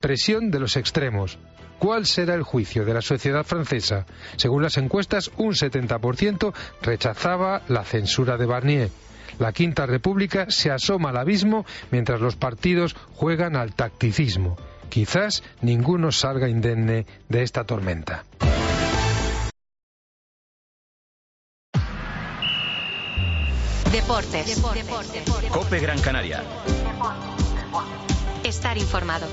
presión de los extremos. ¿Cuál será el juicio de la sociedad francesa? Según las encuestas, un 70% rechazaba la censura de Barnier. La Quinta República se asoma al abismo mientras los partidos juegan al tacticismo. Quizás ninguno salga indemne de esta tormenta. Deportes. COPE Gran Canaria. Estar informado.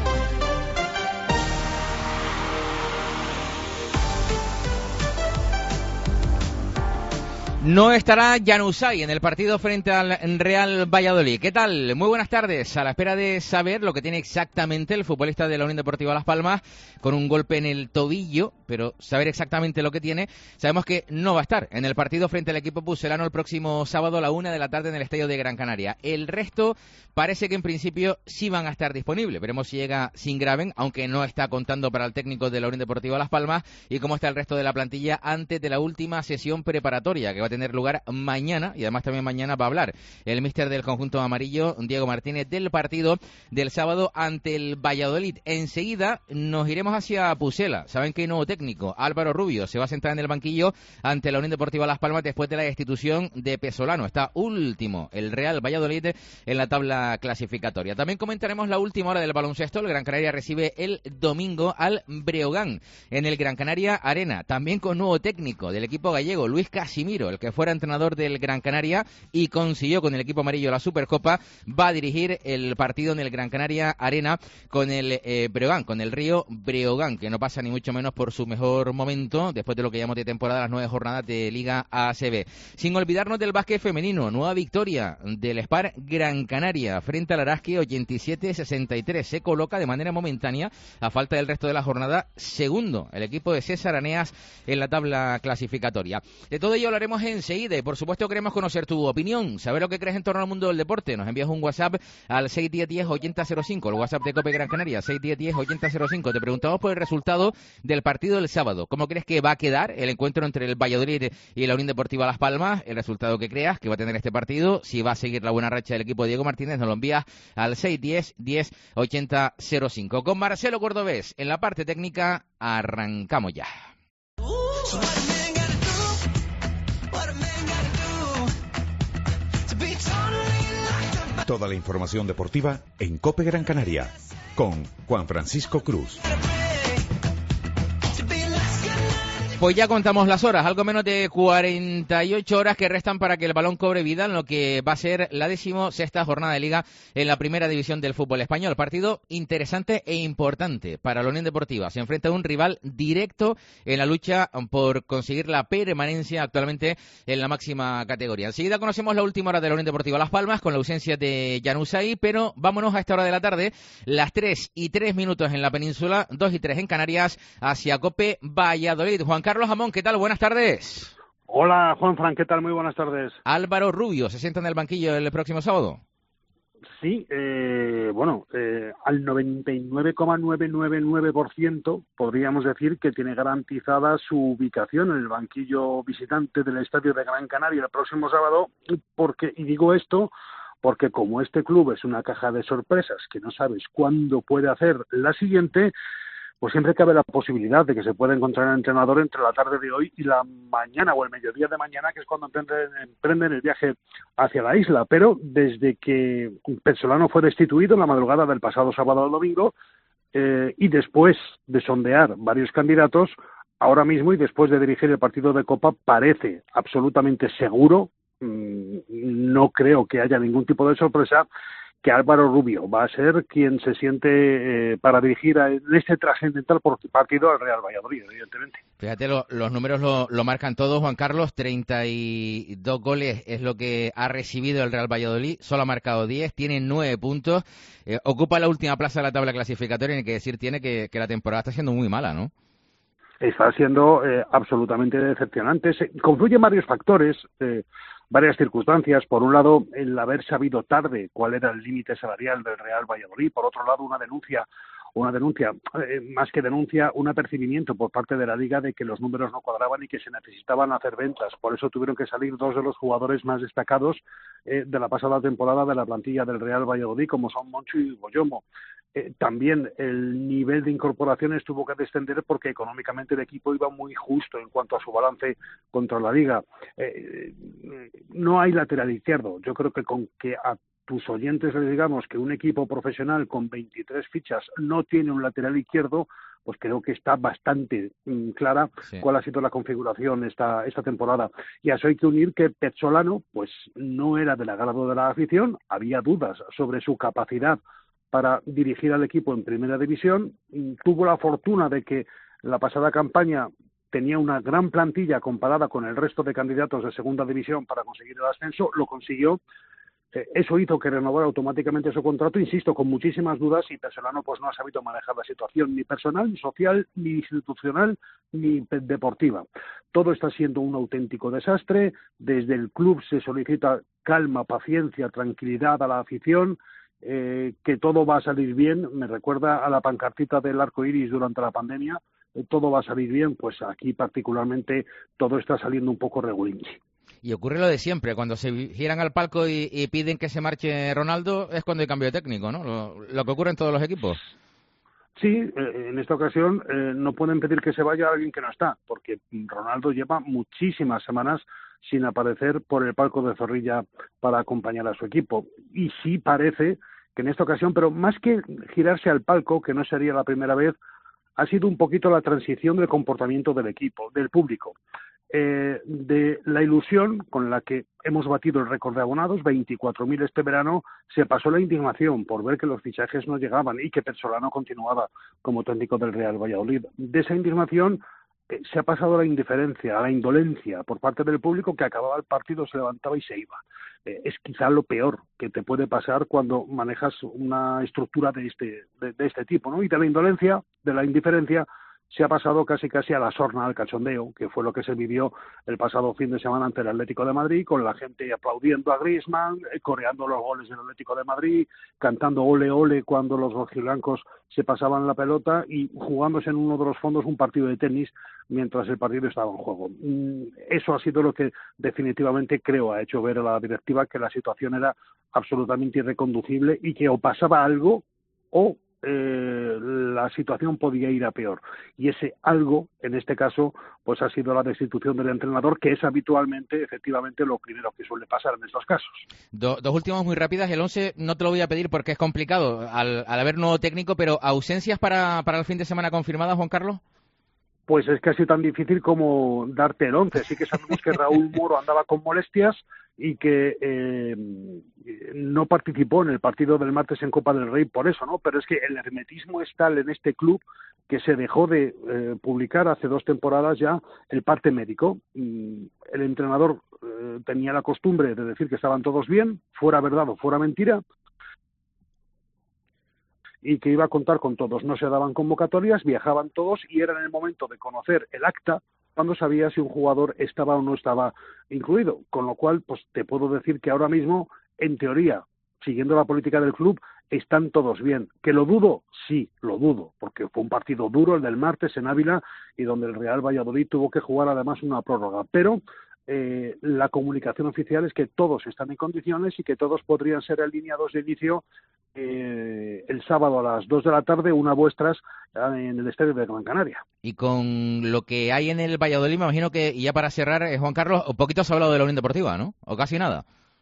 No estará Januzaj en el partido frente al Real Valladolid. ¿Qué tal? Muy buenas tardes. A la espera de saber lo que tiene exactamente el futbolista de la Unión Deportiva Las Palmas con un golpe en el tobillo, pero saber exactamente lo que tiene, sabemos que no va a estar en el partido frente al equipo pucelano el próximo sábado a la 1 de la tarde en el Estadio de Gran Canaria. El resto parece que en principio sí van a estar disponibles. Veremos si llega Singraven, aunque no está contando para el técnico de la Unión Deportiva Las Palmas, y cómo está el resto de la plantilla antes de la última sesión preparatoria que va a tener lugar mañana, y además también mañana va a hablar el míster del conjunto amarillo, Diego Martínez, del partido del sábado ante el Valladolid. Enseguida nos iremos hacia Pucela. Saben que hay nuevo técnico, Álvaro Rubio, se va a sentar en el banquillo ante la Unión Deportiva Las Palmas después de la destitución de Pesolano. Está último el Real Valladolid en la tabla clasificatoria. También comentaremos la última hora del baloncesto. El Gran Canaria recibe el domingo al Breogán en el Gran Canaria Arena, también con nuevo técnico del equipo gallego, Luis Casimiro, el que fuera entrenador del Gran Canaria y consiguió con el equipo amarillo la Supercopa, va a dirigir el partido en el Gran Canaria Arena con el Breogán, con el Río Breogán, que no pasa ni mucho menos por su mejor momento después de lo que llamamos de temporada las 9 jornadas de Liga ACB. Sin olvidarnos del básquet femenino, nueva victoria del Spar Gran Canaria frente al Araski, 87-63. Se coloca de manera momentánea, a falta del resto de la jornada, segundo el equipo de César Aneas en la tabla clasificatoria. De todo ello hablaremos enseguida y por supuesto queremos conocer tu opinión, saber lo que crees en torno al mundo del deporte. Nos envías un WhatsApp al 61010-8005, el WhatsApp de COPE Gran Canaria, 61010-8005. Te preguntamos por el resultado del partido del sábado. ¿Cómo crees que va a quedar el encuentro entre el Valladolid y la Unión Deportiva Las Palmas? El resultado que creas que va a tener este partido, si va a seguir la buena racha del equipo de Diego Martínez, nos lo envías al 61010-8005. Con Marcelo Cordobés en la parte técnica, arrancamos ya. Toda la información deportiva en COPE Gran Canaria con Juan Francisco Cruz. Pues ya contamos las horas, algo menos de 48 horas que restan para que el balón cobre vida en lo que va a ser la 16ª jornada de Liga en la primera división del fútbol español. Partido interesante e importante para la Unión Deportiva. Se enfrenta a un rival directo en la lucha por conseguir la permanencia actualmente en la máxima categoría. Enseguida conocemos la última hora de la Unión Deportiva Las Palmas con la ausencia de Januzaj, pero vámonos a esta hora de la tarde, las 3:03 en la península, 2:03 en Canarias, hacia COPE Valladolid. Juan Carlos Amón, ¿qué tal? Buenas tardes. Hola, Juanfran, ¿qué tal? Muy buenas tardes. Álvaro Rubio, ¿se sienta en el banquillo el próximo sábado? Sí, al 99,999% podríamos decir que tiene garantizada su ubicación en el banquillo visitante del Estadio de Gran Canaria el próximo sábado, y digo esto porque como este club es una caja de sorpresas que no sabes cuándo puede hacer la siguiente, pues siempre cabe la posibilidad de que se pueda encontrar el entrenador entre la tarde de hoy y la mañana o el mediodía de mañana, que es cuando emprenden el viaje hacia la isla. Pero desde que Pesolano fue destituido en la madrugada del pasado sábado al domingo, y después de sondear varios candidatos, ahora mismo y después de dirigir el partido de Copa, parece absolutamente seguro, no creo que haya ningún tipo de sorpresa, que Álvaro Rubio va a ser quien se siente para dirigir en este trascendental partido al Real Valladolid, evidentemente. Fíjate, los números lo marcan todos, Juan Carlos. 32 goles es lo que ha recibido el Real Valladolid, solo ha marcado 10, tiene 9 puntos, ocupa la última plaza de la tabla clasificatoria, y hay que decir tiene que la temporada está siendo muy mala, ¿no? Está siendo absolutamente decepcionante. Confluyen varios factores, varias circunstancias. Por un lado, el haber sabido tarde cuál era el límite salarial del Real Valladolid. Por otro lado, una denuncia, más que denuncia, un apercibimiento por parte de la Liga de que los números no cuadraban y que se necesitaban hacer ventas. Por eso tuvieron que salir dos de los jugadores más destacados de la pasada temporada de la plantilla del Real Valladolid, como son Moncho y Goyomo. También el nivel de incorporaciones tuvo que descender porque económicamente el equipo iba muy justo en cuanto a su balance contra la Liga. No hay lateral izquierdo. Yo creo que con que a tus oyentes les digamos que un equipo profesional con 23 fichas no tiene un lateral izquierdo, pues creo que está bastante clara cuál ha sido la configuración esta temporada. Y a eso hay que unir que Pezzolano pues no era del agrado de la afición, había dudas sobre su capacidad para dirigir al equipo en primera división, tuvo la fortuna de que la pasada campaña tenía una gran plantilla comparada con el resto de candidatos de segunda división para conseguir el ascenso, lo consiguió. Eso hizo que renovara automáticamente su contrato, insisto, con muchísimas dudas, y Pezzolano pues no ha sabido manejar la situación ni personal, ni social, ni institucional, ni deportiva. Todo está siendo un auténtico desastre. Desde el club se solicita calma, paciencia, tranquilidad a la afición, que todo va a salir bien. Me recuerda a la pancartita del arco iris durante la pandemia, todo va a salir bien. Pues aquí particularmente todo está saliendo un poco regulinchi. Y ocurre lo de siempre, cuando se giran al palco y piden que se marche Ronaldo, es cuando hay cambio de técnico, ¿no? Lo que ocurre en todos los equipos. Sí, en esta ocasión no pueden pedir que se vaya alguien que no está, porque Ronaldo lleva muchísimas semanas sin aparecer por el palco de Zorrilla para acompañar a su equipo. Y sí parece que en esta ocasión, pero más que girarse al palco, que no sería la primera vez, ha sido un poquito la transición del comportamiento del equipo, del público. De la ilusión con la que hemos batido el récord de abonados, 24.000 este verano, se pasó la indignación por ver que los fichajes no llegaban y que Pezzolano continuaba como técnico del Real Valladolid. De esa indignación se ha pasado a la indiferencia, a la indolencia por parte del público, que acababa el partido, se levantaba y se iba. Es quizá lo peor que te puede pasar cuando manejas una estructura de este tipo, ¿no? Y de la indolencia, de la indiferencia, se ha pasado casi a la sorna, al cachondeo, que fue lo que se vivió el pasado fin de semana ante el Atlético de Madrid, con la gente aplaudiendo a Griezmann, coreando los goles del Atlético de Madrid, cantando ole ole cuando los rojiblancos se pasaban la pelota y jugándose en uno de los fondos un partido de tenis mientras el partido estaba en juego. Eso ha sido lo que definitivamente creo ha hecho ver a la directiva que la situación era absolutamente irreconducible y que o pasaba algo o la situación podía ir a peor, y ese algo en este caso pues ha sido la destitución del entrenador, que es habitualmente efectivamente lo primero que suele pasar en estos casos. Dos últimas muy rápidas. El 11 no te lo voy a pedir porque es complicado al haber nuevo técnico, pero ¿ausencias para el fin de semana confirmadas, Juan Carlos? Pues es casi tan difícil como darte el 11. Sí que sabemos que Raúl Moro andaba con molestias y que no participó en el partido del martes en Copa del Rey por eso, ¿no? Pero es que el hermetismo es tal en este club que se dejó de publicar hace 2 temporadas ya el parte médico. El entrenador tenía la costumbre de decir que estaban todos bien, fuera verdad o fuera mentira, y que iba a contar con todos. No se daban convocatorias, viajaban todos y era en el momento de conocer el acta cuando sabía si un jugador estaba o no estaba incluido. Con lo cual, pues te puedo decir que ahora mismo, en teoría, siguiendo la política del club, están todos bien. ¿Que lo dudo? Sí, lo dudo, porque fue un partido duro el del martes en Ávila y donde el Real Valladolid tuvo que jugar además una prórroga. Pero la comunicación oficial es que todos están en condiciones y que todos podrían ser alineados de inicio el sábado a las 2 de la tarde, una vuestras en el estadio de Gran Canaria. Y con lo que hay en el Valladolid, me imagino que, y ya para cerrar, Juan Carlos, un poquito has hablado de la Unión Deportiva, ¿no? O casi nada.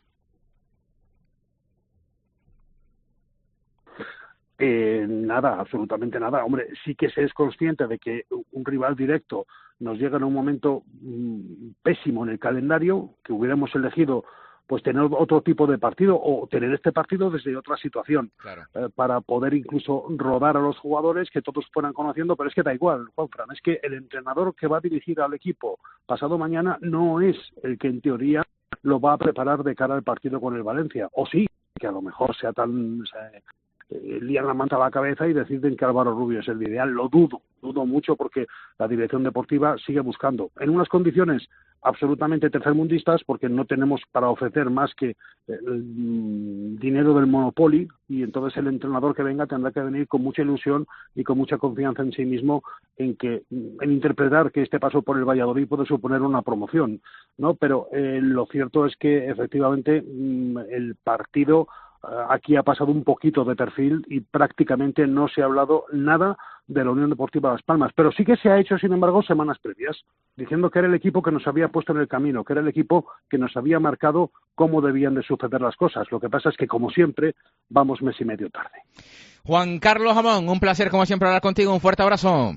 Nada, absolutamente nada. Hombre, sí que se es consciente de que un rival directo nos llega en un momento pésimo en el calendario, que hubiéramos elegido pues tener otro tipo de partido o tener este partido desde otra situación, claro, para poder incluso rodar a los jugadores, que todos fueran conociendo, pero es que da igual, Juanfran, es que el entrenador que va a dirigir al equipo pasado mañana no es el que en teoría lo va a preparar de cara al partido con el Valencia, o sí, que a lo mejor sea tan... lían la manta a la cabeza y deciden que Álvaro Rubio es el ideal. Lo dudo mucho, porque la dirección deportiva sigue buscando en unas condiciones absolutamente tercermundistas, porque no tenemos para ofrecer más que el dinero del Monopoly, y entonces el entrenador que venga tendrá que venir con mucha ilusión y con mucha confianza en sí mismo en interpretar que este paso por el Valladolid puede suponer una promoción, ¿no? Pero lo cierto es que efectivamente el partido aquí ha pasado un poquito de perfil y prácticamente no se ha hablado nada de la Unión Deportiva Las Palmas, pero sí que se ha hecho, sin embargo, semanas previas, diciendo que era el equipo que nos había puesto en el camino, que era el equipo que nos había marcado cómo debían de suceder las cosas. Lo que pasa es que, como siempre, vamos mes y medio tarde. Juan Carlos Amón, un placer como siempre hablar contigo, un fuerte abrazo.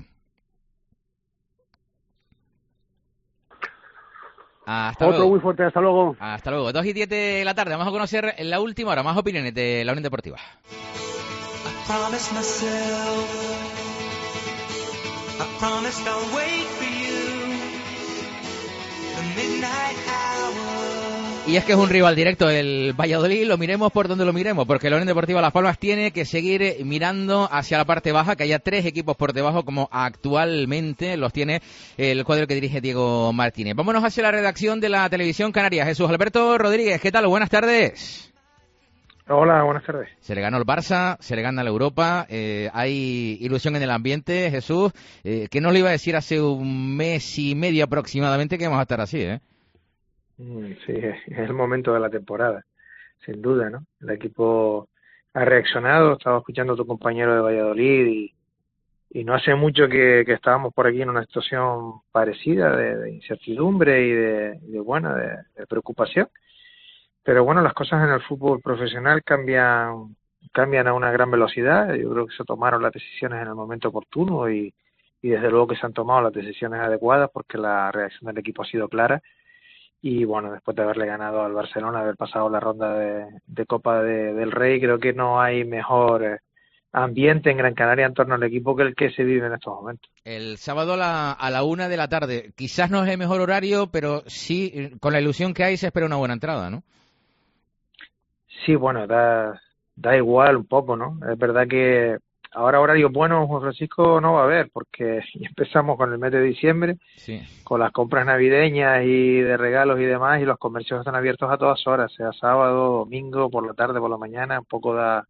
Hasta Otro luego. muy fuerte, hasta luego. Hasta luego. 2:10 de la tarde. Vamos a conocer en la última hora más opiniones de la Unión Deportiva. Y es que es un rival directo el Valladolid, lo miremos por donde lo miremos, porque la Unión Deportiva Las Palmas tiene que seguir mirando hacia la parte baja, que haya 3 equipos por debajo como actualmente los tiene el cuadro que dirige Diego Martínez. Vámonos hacia la redacción de la Televisión Canaria. Jesús Alberto Rodríguez, ¿qué tal? Buenas tardes. Hola, buenas tardes. Se le ganó el Barça, se le gana la Europa, hay ilusión en el ambiente, Jesús. ¿Qué nos lo iba a decir hace un mes y medio aproximadamente que vamos a estar así, Sí, es el momento de la temporada, sin duda, ¿no? El equipo ha reaccionado, estaba escuchando a tu compañero de Valladolid y no hace mucho que estábamos por aquí en una situación parecida de incertidumbre y de preocupación. Pero bueno, las cosas en el fútbol profesional cambian a una gran velocidad. Yo creo que se tomaron las decisiones en el momento oportuno y desde luego que se han tomado las decisiones adecuadas porque la reacción del equipo ha sido clara. Y bueno, después de haberle ganado al Barcelona, haber pasado la ronda de Copa del Rey, creo que no hay mejor ambiente en Gran Canaria en torno al equipo que el que se vive en estos momentos. El sábado a la 1 de la tarde, quizás no es el mejor horario, pero sí, con la ilusión que hay, se espera una buena entrada, ¿no? Sí, bueno, da igual un poco, ¿no? Es verdad que ahora horarios buenos, Juan Francisco, no va a haber, porque empezamos con el mes de diciembre, sí, con las compras navideñas y de regalos y demás, y los comercios están abiertos a todas horas, sea sábado, domingo, por la tarde, por la mañana, un poco da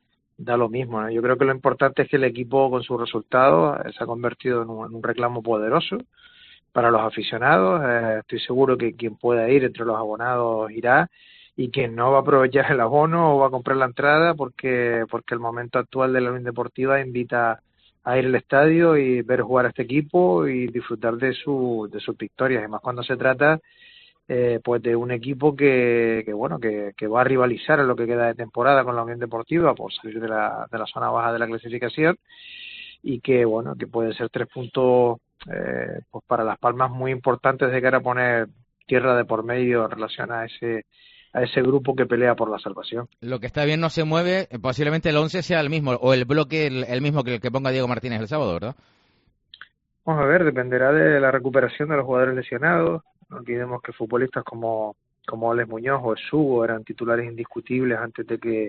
lo mismo, ¿no? Yo creo que lo importante es que el equipo con sus resultados se ha convertido en un reclamo poderoso para los aficionados. Estoy seguro que quien pueda ir entre los abonados irá, y quien no va a aprovechar el abono o va a comprar la entrada porque el momento actual de la Unión Deportiva invita a ir al estadio y ver jugar a este equipo y disfrutar de sus victorias, además cuando se trata pues de un equipo que va a rivalizar en lo que queda de temporada con la Unión Deportiva por salir de la zona baja de la clasificación, y que pueden ser 3 puntos pues para Las Palmas muy importantes de cara a poner tierra de por medio en relación a ese grupo que pelea por la salvación. Lo que está bien no se mueve, posiblemente el 11 sea el mismo, o el bloque el mismo que el que ponga Diego Martínez el sábado, ¿verdad? Vamos a ver, dependerá de la recuperación de los jugadores lesionados. No olvidemos que futbolistas como Alex Muñoz o Sugo eran titulares indiscutibles antes de que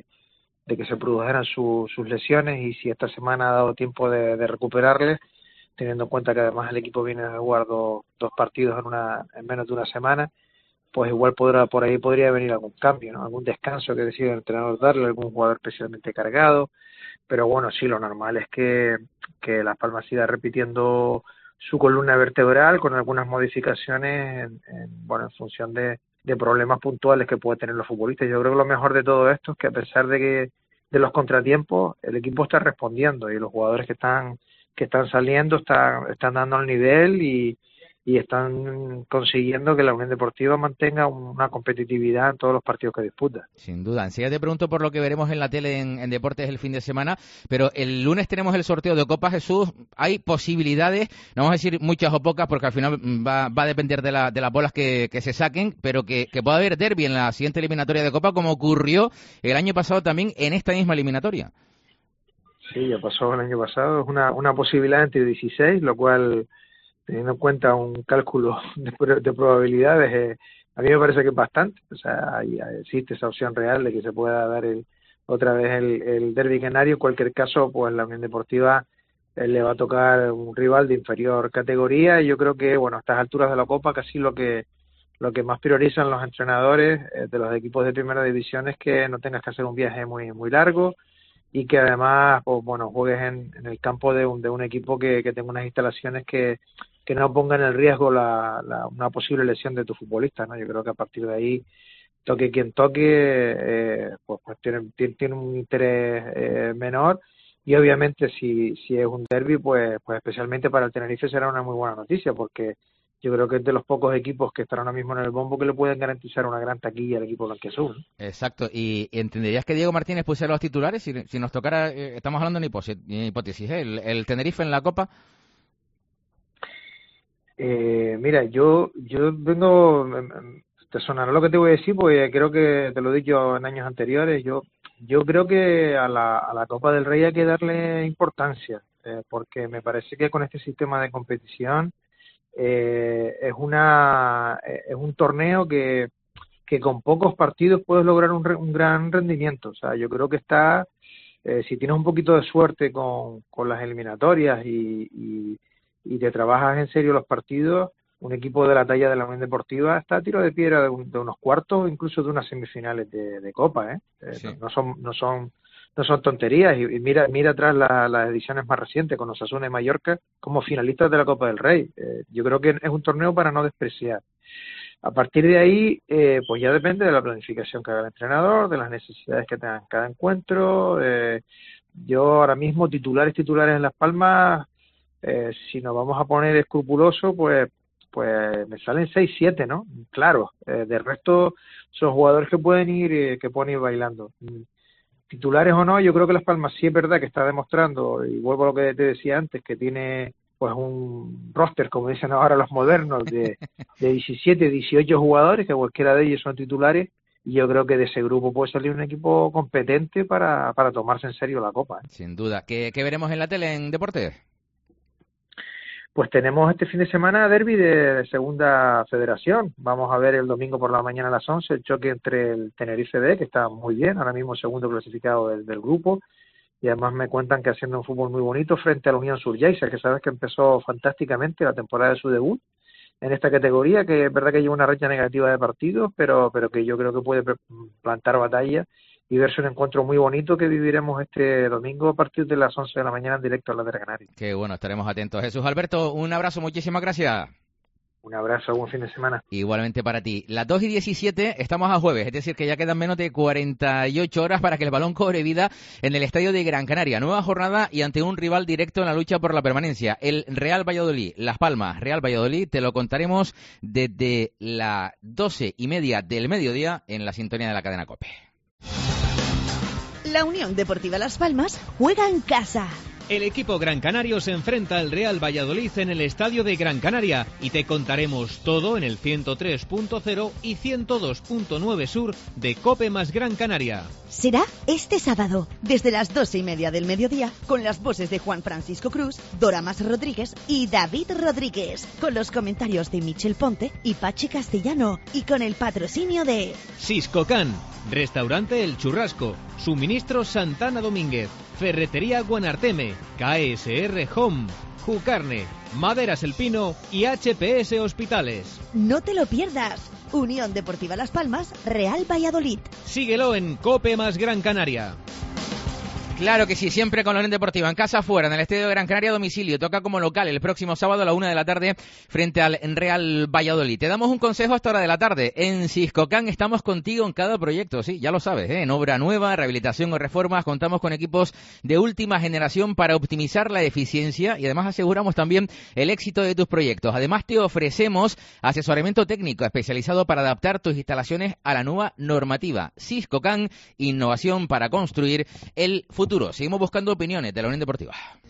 se produjeran sus lesiones, y si esta semana ha dado tiempo de recuperarles, teniendo en cuenta que además el equipo viene a jugar dos partidos en menos de una semana, pues igual por ahí podría venir algún cambio, ¿no? Algún descanso que decida el entrenador darle, algún jugador especialmente cargado. Pero bueno, sí, lo normal es que Las Palmas siga repitiendo su columna vertebral con algunas modificaciones en función de problemas puntuales que puede tener los futbolistas. Yo creo que lo mejor de todo esto es que, a pesar de los contratiempos, el equipo está respondiendo, y los jugadores que están saliendo están dando el nivel y están consiguiendo que la Unión Deportiva mantenga una competitividad en todos los partidos que disputa. Sin duda. Enseguida te pregunto por lo que veremos en la tele en Deportes el fin de semana, pero el lunes tenemos el sorteo de Copa, Jesús. Hay posibilidades, no vamos a decir muchas o pocas, porque al final va a depender de las bolas que se saquen, pero que pueda haber derbi en la siguiente eliminatoria de Copa, como ocurrió el año pasado también en esta misma eliminatoria. Sí, ya pasó el año pasado. Es una posibilidad entre 16, lo cual, teniendo en cuenta un cálculo de probabilidades, a mí me parece que es bastante. O sea, existe esa opción real de que se pueda dar otra vez el derbi canario. En cualquier caso, pues la Unión Deportiva le va a tocar un rival de inferior categoría, y yo creo que, a estas alturas de la Copa, casi lo que más priorizan los entrenadores de los equipos de primera división es que no tengas que hacer un viaje muy muy largo, y que además juegues en el campo de un equipo que tenga unas instalaciones que no pongan en riesgo una posible lesión de tu futbolista, ¿no? Yo creo que a partir de ahí toque quien toque, pues tiene un interés menor. Y obviamente si es un derbi, pues especialmente para el Tenerife será una muy buena noticia, porque yo creo que es de los pocos equipos que están ahora mismo en el bombo que le pueden garantizar una gran taquilla al equipo blanquiazul, ¿no? Exacto. ¿Y entenderías que Diego Martínez pusiera los titulares si nos tocara, estamos hablando de hipótesis, el Tenerife en la Copa? Mira, yo vengo, te sonará lo que te voy a decir, porque creo que te lo he dicho en años anteriores. Yo creo que a la Copa del Rey hay que darle importancia, porque me parece que con este sistema de competición es un torneo que con pocos partidos puedes lograr un gran rendimiento. O sea, yo creo que si tienes un poquito de suerte con las eliminatorias y te trabajas en serio los partidos, un equipo de la talla de la Unión Deportiva está a tiro de piedra de unos cuartos, incluso de unas semifinales de Copa, Sí. No son tonterías. Y mira atrás las ediciones más recientes con Osasuna y Mallorca como finalistas de la Copa del Rey. Yo creo que es un torneo para no despreciar. A partir de ahí, pues ya depende de la planificación que haga el entrenador, de las necesidades que tengan cada encuentro. Yo ahora mismo titulares en Las Palmas, si nos vamos a poner escrupulosos, pues me salen 6-7, ¿no? Claro, de resto son jugadores que pueden ir bailando. Titulares o no, yo creo que Las Palmas sí es verdad que está demostrando, y vuelvo a lo que te decía antes, que tiene pues un roster, como dicen ahora los modernos, de 17, 18 jugadores, que cualquiera de ellos son titulares, y yo creo que de ese grupo puede salir un equipo competente para tomarse en serio la Copa, ¿eh? Sin duda. ¿Qué veremos en la tele en Deportes? Pues tenemos este fin de semana derbi de Segunda Federación. Vamos a ver el domingo por la mañana a las 11 el choque entre el Tenerife B, que está muy bien, ahora mismo segundo clasificado del grupo, y además me cuentan que haciendo un fútbol muy bonito frente a la Unión Suryaisa, que sabes que empezó fantásticamente la temporada de su debut en esta categoría, que es verdad que lleva una racha negativa de partidos, pero que yo creo que puede plantar batalla y verse un encuentro muy bonito que viviremos este domingo a partir de las 11 de la mañana en directo a la de Canarias. Qué bueno, estaremos atentos. Jesús Alberto, un abrazo, muchísimas gracias. Un abrazo, buen fin de semana. Igualmente para ti. Las 2:17, estamos a jueves, es decir, que ya quedan menos de 48 horas para que el balón cobre vida en el estadio de Gran Canaria. Nueva jornada y ante un rival directo en la lucha por la permanencia, el Real Valladolid. Las Palmas, Real Valladolid, te lo contaremos desde las 12:30 del mediodía en la sintonía de la cadena COPE. La Unión Deportiva Las Palmas juega en casa. El equipo gran canario se enfrenta al Real Valladolid en el estadio de Gran Canaria y te contaremos todo en el 103.0 y 102.9 sur de COPE más Gran Canaria. Será este sábado, desde las 12:30 del mediodía, con las voces de Juan Francisco Cruz, Dora Mas Rodríguez y David Rodríguez, con los comentarios de Michel Ponte y Pachi Castellano, y con el patrocinio de Siscocan, Restaurante El Churrasco, Suministro Santana Domínguez, Ferretería Guanarteme, KSR Home, Jucarne, Maderas El Pino y HPS Hospitales. No te lo pierdas. Unión Deportiva Las Palmas, Real Valladolid. Síguelo en COPE más Gran Canaria. Claro que sí, siempre con la Unión Deportiva, en casa fuera, en el estadio de Gran Canaria a domicilio. Toca como local el próximo sábado a la 1 de la tarde frente al Real Valladolid. Te damos un consejo a esta hora de la tarde. En Siscocan estamos contigo en cada proyecto, sí, ya lo sabes, en obra nueva, rehabilitación o reformas. Contamos con equipos de última generación para optimizar la eficiencia y además aseguramos también el éxito de tus proyectos. Además te ofrecemos asesoramiento técnico especializado para adaptar tus instalaciones a la nueva normativa. Siscocan, innovación para construir el futuro. Seguimos buscando opiniones de la Unión Deportiva.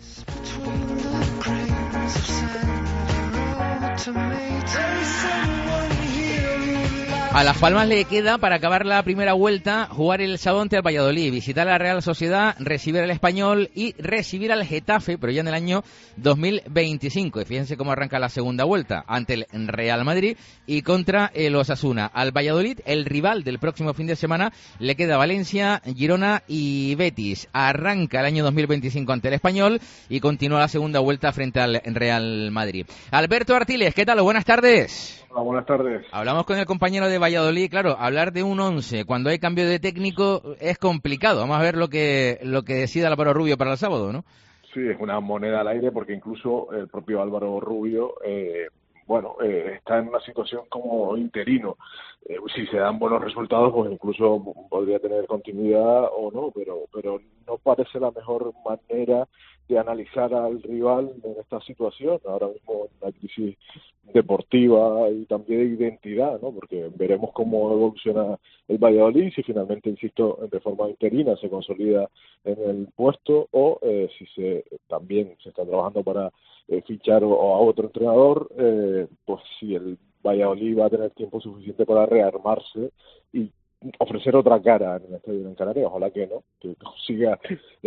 A Las Palmas le queda, para acabar la primera vuelta, jugar el sábado ante el Valladolid, visitar a la Real Sociedad, recibir al Español y recibir al Getafe, pero ya en el año 2025. Y fíjense cómo arranca la segunda vuelta, ante el Real Madrid y contra el Osasuna. Al Valladolid, el rival del próximo fin de semana, le queda Valencia, Girona y Betis. Arranca el año 2025 ante el Español y continúa la segunda vuelta frente al Real Madrid. Alberto Artiles, ¿qué tal? Buenas tardes. Hola, buenas tardes. Hablamos con el compañero de Valladolid. Claro, hablar de un 11 cuando hay cambio de técnico es complicado. Vamos a ver lo que decida Álvaro Rubio para el sábado, ¿no? Sí, es una moneda al aire porque incluso el propio Álvaro Rubio bueno, está en una situación como interino. Si se dan buenos resultados, pues incluso podría tener continuidad o no, pero no parece la mejor manera de analizar al rival en esta situación. Ahora mismo una crisis deportiva y también de identidad, ¿no? Porque veremos cómo evoluciona el Valladolid, si finalmente, insisto, de forma interina se consolida en el puesto o si también se está trabajando para fichar a otro entrenador, pues si el Valladolid va a tener tiempo suficiente para rearmarse y ofrecer otra cara en el Estadio de Gran Canaria. Ojalá que no, que siga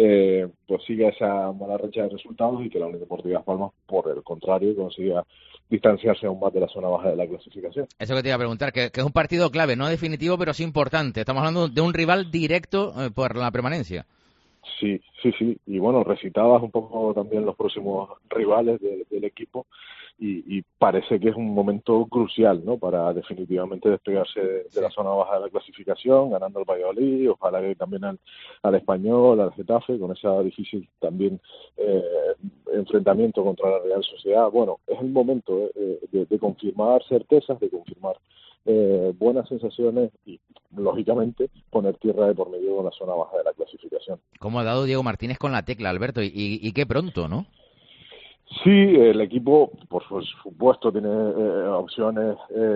esa mala racha de resultados y que la Unión Deportiva Las Palmas, por el contrario, consiga distanciarse aún más de la zona baja de la clasificación. Eso que te iba a preguntar, que es un partido clave, no definitivo, pero sí importante. Estamos hablando de un rival directo por la permanencia. Sí, y bueno, recitabas un poco también los próximos rivales del equipo y parece que es un momento crucial, ¿no? Para definitivamente despegarse de la zona baja de la clasificación, ganando el Valladolid, ojalá que también al Español, al Getafe, con esa difícil también enfrentamiento contra la Real Sociedad. Bueno, es el momento de confirmar certezas, de confirmar buenas sensaciones y, lógicamente, poner tierra de por medio con la zona baja de la clasificación. ¿Cómo ha dado Diego Martínez con la tecla, Alberto? Y qué pronto, ¿no? Sí, el equipo, por supuesto, tiene opciones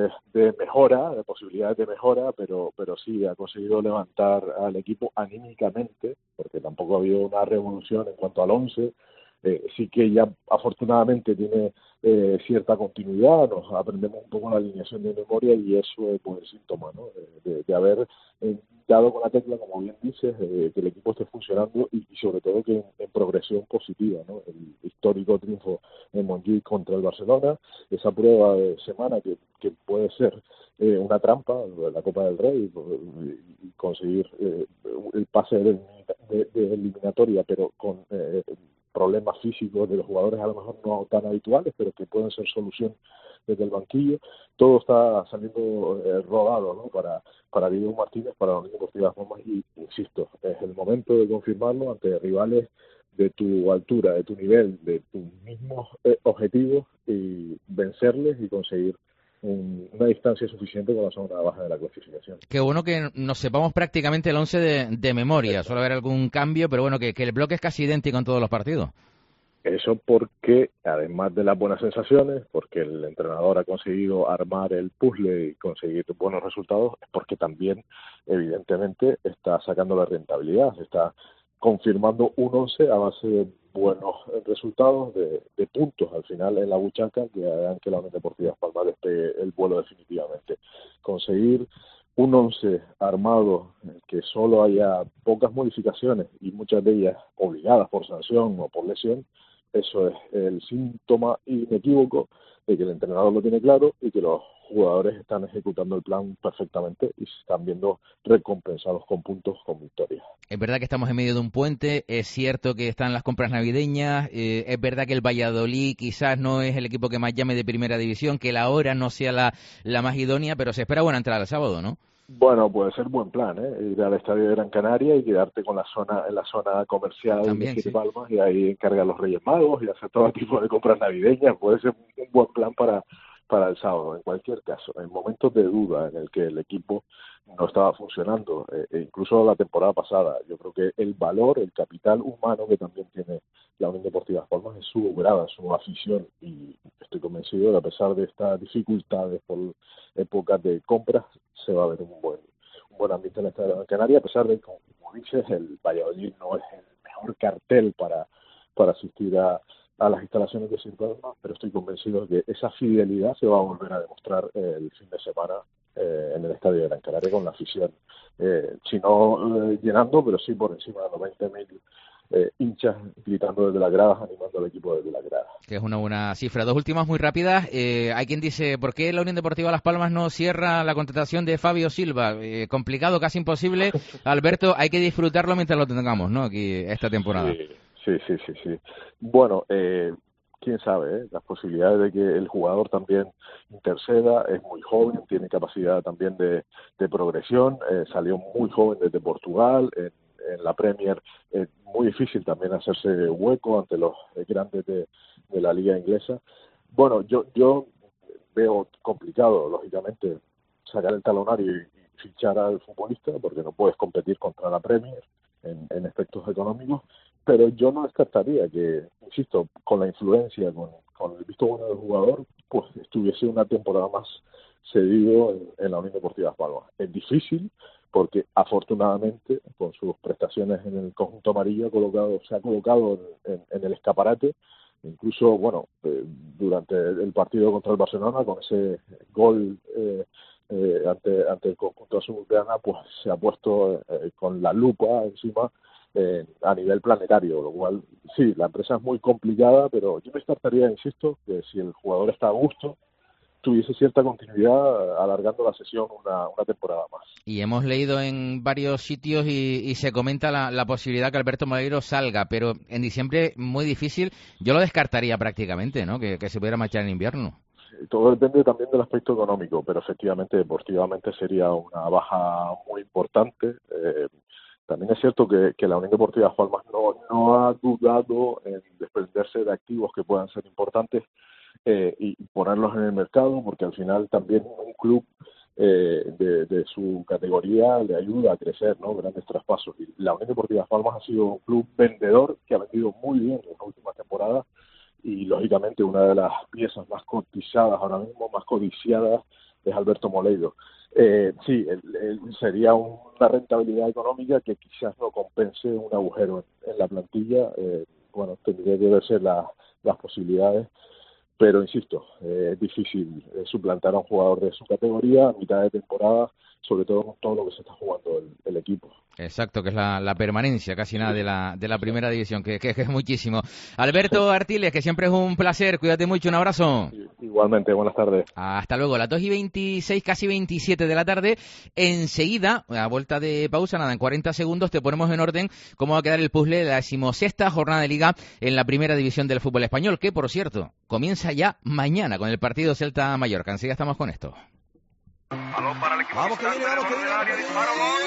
de mejora, de posibilidades de mejora, pero sí ha conseguido levantar al equipo anímicamente, porque tampoco ha habido una revolución en cuanto al 11. Sí que ya afortunadamente tiene cierta continuidad, nos aprendemos un poco la alineación de memoria y eso es buen síntoma, ¿no? De haber dado con la tecla, como bien dices, que el equipo esté funcionando y sobre todo que en progresión positiva, ¿no? El histórico triunfo en Montjuïc contra el Barcelona, esa prueba de semana que puede ser una trampa, la Copa del Rey, y conseguir el pase de eliminatoria, pero con problemas físicos de los jugadores a lo mejor no tan habituales, pero que pueden ser solución desde el banquillo. Todo está saliendo rodado, ¿no? Para Diego Martínez, para la Unión Deportiva Las Palmas, y insisto, es el momento de confirmarlo ante rivales de tu altura, de tu nivel, de tus mismos objetivos, y vencerles y conseguir una distancia suficiente con la zona baja de la clasificación. Qué bueno que nos sepamos prácticamente el 11 de memoria. Suele haber algún cambio, pero bueno, que el bloque es casi idéntico en todos los partidos. Eso porque, además de las buenas sensaciones, porque el entrenador ha conseguido armar el puzzle y conseguir buenos resultados, es porque también, evidentemente, está sacando la rentabilidad, está confirmando un 11 a base de buenos resultados, de puntos al final en la buchaca, que hagan que la Unión Deportiva Las Palmas despegue el vuelo definitivamente. Conseguir un 11 armado en el que solo haya pocas modificaciones y muchas de ellas obligadas por sanción o por lesión, eso es el síntoma inequívoco de que el entrenador lo tiene claro y que los jugadores están ejecutando el plan perfectamente y se están viendo recompensados con puntos, con victorias. Es verdad que estamos en medio de un puente, es cierto que están las compras navideñas, es verdad que el Valladolid quizás no es el equipo que más llame de primera división, que la hora no sea la más idónea, pero se espera buena entrada el sábado, ¿no? Bueno, puede ser buen plan, ir al Estadio de Gran Canaria y quedarte en la zona comercial también, de sí. Palmas, y ahí encargar los Reyes Magos y hacer todo tipo de compras navideñas. Puede ser un buen plan para el sábado. En cualquier caso, en momentos de duda en el que el equipo no estaba funcionando, incluso la temporada pasada, yo creo que el valor, el capital humano que también tiene la Unión Deportiva Las Palmas es su grada, su afición, y estoy convencido de que a pesar de estas dificultades por épocas de compras, se va a ver un buen ambiente en el Estadio de Gran Canaria, a pesar de que, como dices, el Valladolid no es el mejor cartel para asistir a las instalaciones de Sin Palma, pero estoy convencido de que esa fidelidad se va a volver a demostrar el fin de semana en el Estadio de Gran Canaria con la afición, si no llenando, pero sí por encima de los 20.000 hinchas gritando desde las gradas, animando al equipo desde las gradas. Que es una buena cifra. Dos últimas muy rápidas. Hay quien dice, ¿por qué la Unión Deportiva Las Palmas no cierra la contratación de Fabio Silva? Complicado, casi imposible. Alberto, hay que disfrutarlo mientras lo tengamos, ¿no? Aquí esta temporada. Sí. Bueno, quién sabe, las posibilidades de que el jugador también interceda. Es muy joven, tiene capacidad también de progresión, salió muy joven desde Portugal, en la Premier es muy difícil también hacerse hueco ante los grandes de la liga inglesa. Bueno, yo veo complicado, lógicamente, sacar el talonario y fichar al futbolista, porque no puedes competir contra la Premier en aspectos económicos, pero yo no descartaría que, insisto, con la influencia, con el visto bueno del jugador, pues estuviese una temporada más cedido en la Unión Deportiva Las Palmas. Es difícil, porque afortunadamente, con sus prestaciones en el conjunto amarillo, se ha colocado en el escaparate. Incluso, bueno, durante el partido contra el Barcelona, con ese gol ante el conjunto azulgrana, pues se ha puesto con la lupa encima a nivel planetario, lo cual, sí, la empresa es muy complicada, pero yo me descartaría, insisto, que si el jugador está a gusto, tuviese cierta continuidad alargando la sesión una temporada más. Y hemos leído en varios sitios y se comenta la posibilidad que Alberto Moleiro salga, pero en diciembre muy difícil. Yo lo descartaría prácticamente, ¿no? Que se pudiera marchar en invierno. Todo depende también del aspecto económico, pero efectivamente, deportivamente sería una baja muy importante. También es cierto que la Unión Deportiva Las Palmas no ha dudado en desprenderse de activos que puedan ser importantes y ponerlos en el mercado, porque al final también un club de su categoría le ayuda a crecer, ¿no? Grandes traspasos. Y la Unión Deportiva Las Palmas ha sido un club vendedor que ha vendido muy bien en las últimas temporadas y, lógicamente, una de las piezas más cotizadas ahora mismo, más codiciadas, es Alberto Moleiro. Sí, sería una rentabilidad económica que quizás no compense un agujero en la plantilla. Bueno, tendría que verse las posibilidades, pero insisto, es difícil suplantar a un jugador de su categoría a mitad de temporada, sobre todo con todo lo que se está jugando el equipo. Exacto, que es la permanencia, casi nada de la primera división, que es muchísimo. Alberto Artiles, que siempre es un placer, cuídate mucho, un abrazo. Igualmente, buenas tardes. Hasta luego, las 2:26, casi 27 de la tarde. Enseguida, a vuelta de pausa, nada, en 40 segundos te ponemos en orden cómo va a quedar el puzzle de la 16ª jornada de Liga en la primera división del fútbol español, que, por cierto, comienza ya mañana con el partido Celta-Mallorca. Enseguida estamos con esto. Balón para el equipo. Vamos que viene. Disparo,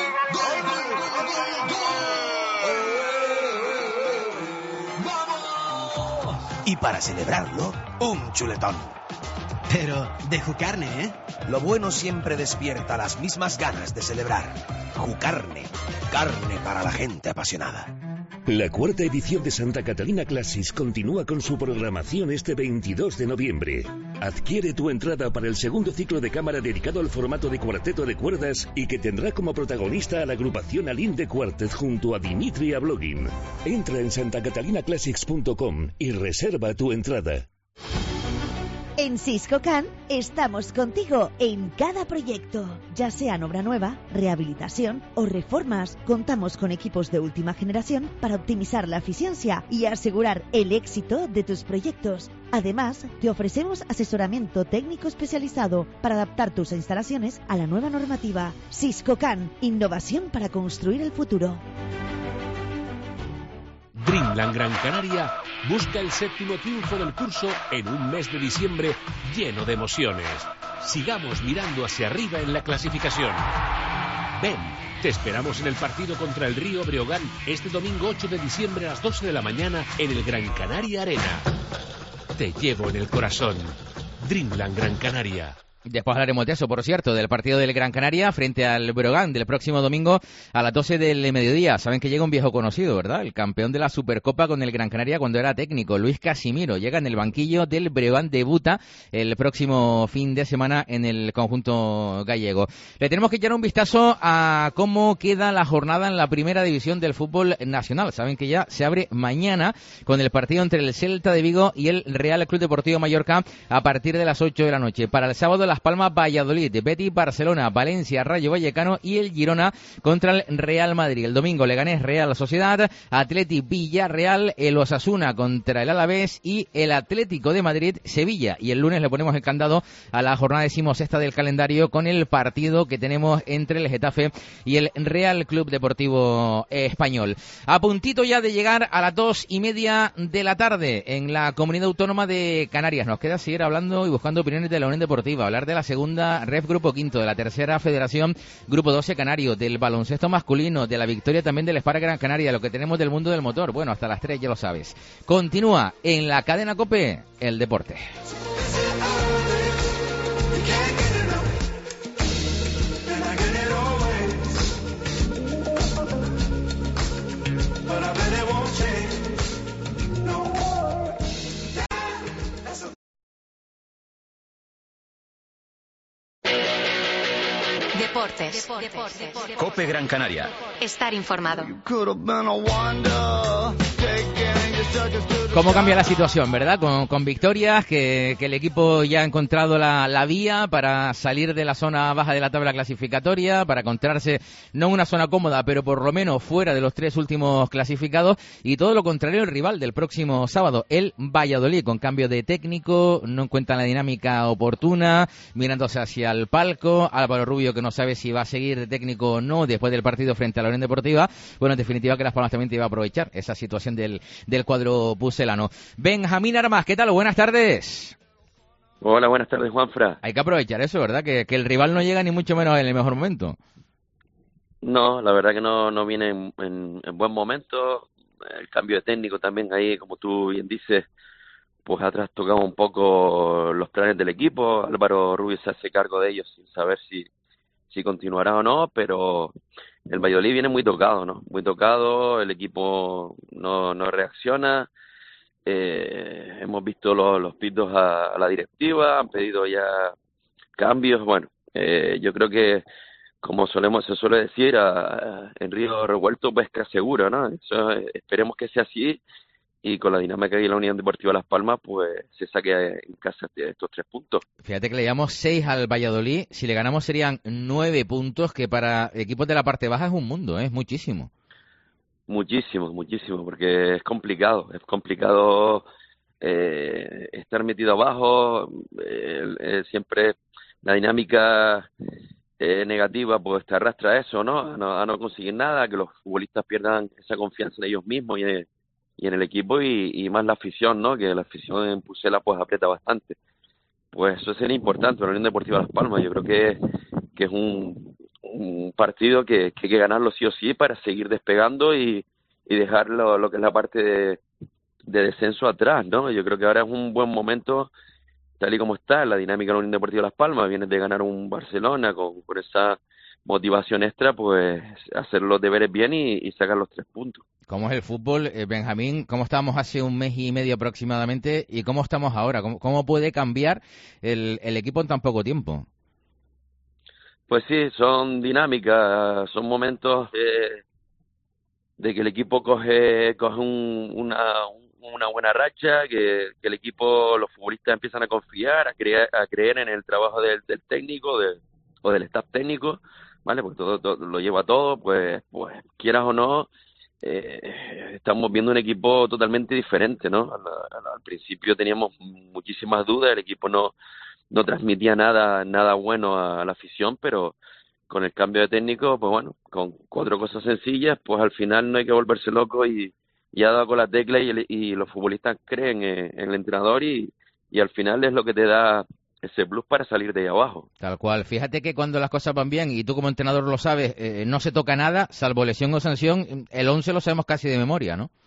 ¡Vamos! Y para celebrarlo, un chuletón. Pero de Jucarne, ¿eh? Lo bueno siempre despierta las mismas ganas de celebrar. Jucarne, carne para la gente apasionada. La cuarta edición de Santa Catalina Classics continúa con su programación este 22 de noviembre. Adquiere tu entrada para el segundo ciclo de cámara dedicado al formato de cuarteto de cuerdas y que tendrá como protagonista a la agrupación Aline de Quartet junto a Dimitri Ablogin. Entra en santacatalinaclassics.com y reserva tu entrada. En Siscocan estamos contigo en cada proyecto, ya sea en obra nueva, rehabilitación o reformas. Contamos con equipos de última generación para optimizar la eficiencia y asegurar el éxito de tus proyectos. Además, te ofrecemos asesoramiento técnico especializado para adaptar tus instalaciones a la nueva normativa. Siscocan, innovación para construir el futuro. Dreamland Gran Canaria busca el 7º triunfo del curso en un mes de diciembre lleno de emociones. Sigamos mirando hacia arriba en la clasificación. Ven, te esperamos en el partido contra el Río Breogán este domingo 8 de diciembre a las 12 de la mañana en el Gran Canaria Arena. Te llevo en el corazón. Dreamland Gran Canaria. Después hablaremos de eso, por cierto, del partido del Gran Canaria frente al Breogán del próximo domingo a las 12 del mediodía. Saben que llega un viejo conocido, ¿verdad? El campeón de la Supercopa con el Gran Canaria cuando era técnico, Luis Casimiro. Llega en el banquillo del Breogán, debuta el próximo fin de semana en el conjunto gallego. Le tenemos que echar un vistazo a cómo queda la jornada en la primera división del fútbol nacional. Saben que ya se abre mañana con el partido entre el Celta de Vigo y el Real Club Deportivo Mallorca a partir de las 8 de la noche. Para el sábado, Las Palmas, Valladolid, Betis, Barcelona, Valencia, Rayo Vallecano y el Girona contra el Real Madrid. El domingo, Leganés, Real Sociedad, Atleti, Villarreal, el Osasuna contra el Alavés y el Atlético de Madrid, Sevilla. Y el lunes le ponemos el candado a la jornada 16ª del calendario con el partido que tenemos entre el Getafe y el Real Club Deportivo Español. A puntito ya de llegar a las 2:30 de la tarde en la Comunidad Autónoma de Canarias. Nos queda seguir hablando y buscando opiniones de la Unión Deportiva, hablar de la segunda Ref Grupo Quinto, de la tercera Federación Grupo 12 Canario, del baloncesto masculino, de la victoria también del Spark Gran Canaria, lo que tenemos del mundo del motor. Bueno, hasta las 3 ya lo sabes. Continúa en la cadena COPE el deporte. Deportes. COPE Gran Canaria. Estar informado. ¿Cómo cambia la situación, verdad? Con victorias, que el equipo ya ha encontrado la vía para salir de la zona baja de la tabla clasificatoria, para encontrarse no en una zona cómoda, pero por lo menos fuera de los 3 últimos clasificados, y todo lo contrario el rival del próximo sábado, el Valladolid, con cambio de técnico, no encuentra la dinámica oportuna, mirándose hacia el palco, Álvaro Rubio que no sabe si va a seguir de técnico o no después del partido frente a la Unión Deportiva. Bueno, en definitiva que Las Palmas también te iba a aprovechar esa situación del cuadro pucelano. Benjamín Armas, ¿qué tal? Buenas tardes. Hola, buenas tardes, Juanfra. Hay que aprovechar eso, ¿verdad? Que el rival no llega ni mucho menos en el mejor momento. No, la verdad que no viene en buen momento. El cambio de técnico también ahí, como tú bien dices, pues ha trastocado un poco los planes del equipo. Álvaro Rubio se hace cargo de ellos sin saber si continuará o no, pero el Valladolid viene muy tocado, ¿no? Muy tocado, el equipo no reacciona. Hemos visto los pitos a la directiva, han pedido ya cambios. Bueno, yo creo que, como se suele decir, en río revuelto pesca seguro, ¿no? Eso, esperemos que sea así, y con la dinámica de la Unión Deportiva Las Palmas, pues se saque en casa estos 3 puntos. Fíjate que le llevamos 6 al Valladolid, si le ganamos serían 9 puntos, que para equipos de la parte baja es un mundo, es muchísimo. Muchísimo, porque es complicado estar metido abajo, siempre la dinámica negativa pues te arrastra a eso, ¿no? A no conseguir nada, que los futbolistas pierdan esa confianza en ellos mismos y en el equipo, y más la afición, ¿no? Que la afición en Pucela pues aprieta bastante. Pues eso sería importante para la Unión Deportiva Las Palmas. Yo creo que es un partido que hay que ganarlo sí o sí para seguir despegando y dejar lo que es la parte de descenso atrás, ¿no? Yo creo que ahora es un buen momento, tal y como está la dinámica de la Unión Deportiva Las Palmas. Vienes de ganar un Barcelona con esa motivación extra, pues hacer los deberes bien y sacar los 3 puntos. ¿Cómo es el fútbol, Benjamín? ¿Cómo estábamos hace un mes y medio aproximadamente y cómo estamos ahora? ¿Cómo puede cambiar el equipo en tan poco tiempo? Pues sí, son dinámicas, son momentos de que el equipo coge una buena racha, que el equipo, los futbolistas empiezan a confiar, a creer en el trabajo del técnico o del staff técnico, ¿vale? Porque todo lo lleva todo, pues quieras o no, estamos viendo un equipo totalmente diferente, ¿no? Al principio teníamos muchísimas dudas, el equipo no transmitía nada bueno a la afición, pero con el cambio de técnico, pues bueno, con 4 cosas sencillas, pues al final no hay que volverse loco y ha dado con la tecla y los futbolistas creen en el entrenador y al final es lo que te da ese plus para salir de ahí abajo. Tal cual. Fíjate que cuando las cosas van bien, y tú como entrenador lo sabes, no se toca nada, salvo lesión o sanción, el 11 lo sabemos casi de memoria, ¿no?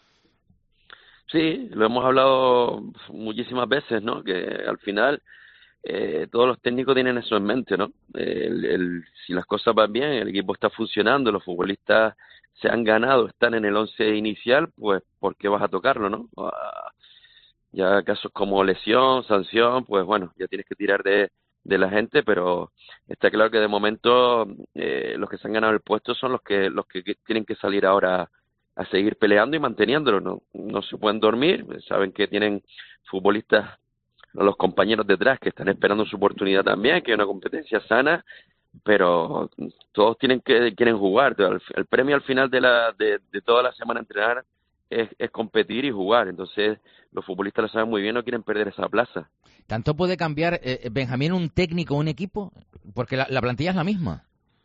Sí, lo hemos hablado muchísimas veces, ¿no? Que al final todos los técnicos tienen eso en mente, ¿no? Si las cosas van bien, el equipo está funcionando, los futbolistas se han ganado, están en el 11 inicial, pues ¿por qué vas a tocarlo, no? Ya casos como lesión, sanción, pues bueno, ya tienes que tirar de la gente, pero está claro que de momento los que se han ganado el puesto son los que tienen que salir ahora a seguir peleando y manteniéndolo, no se pueden dormir, saben que tienen futbolistas, los compañeros detrás que están esperando su oportunidad también, que es una competencia sana, pero todos quieren jugar. El premio al final de toda la semana entrenar es competir y jugar. Entonces los futbolistas lo saben muy bien, no quieren perder esa plaza. ¿Tanto puede cambiar, Benjamín, un técnico o un equipo? Porque la plantilla es la misma.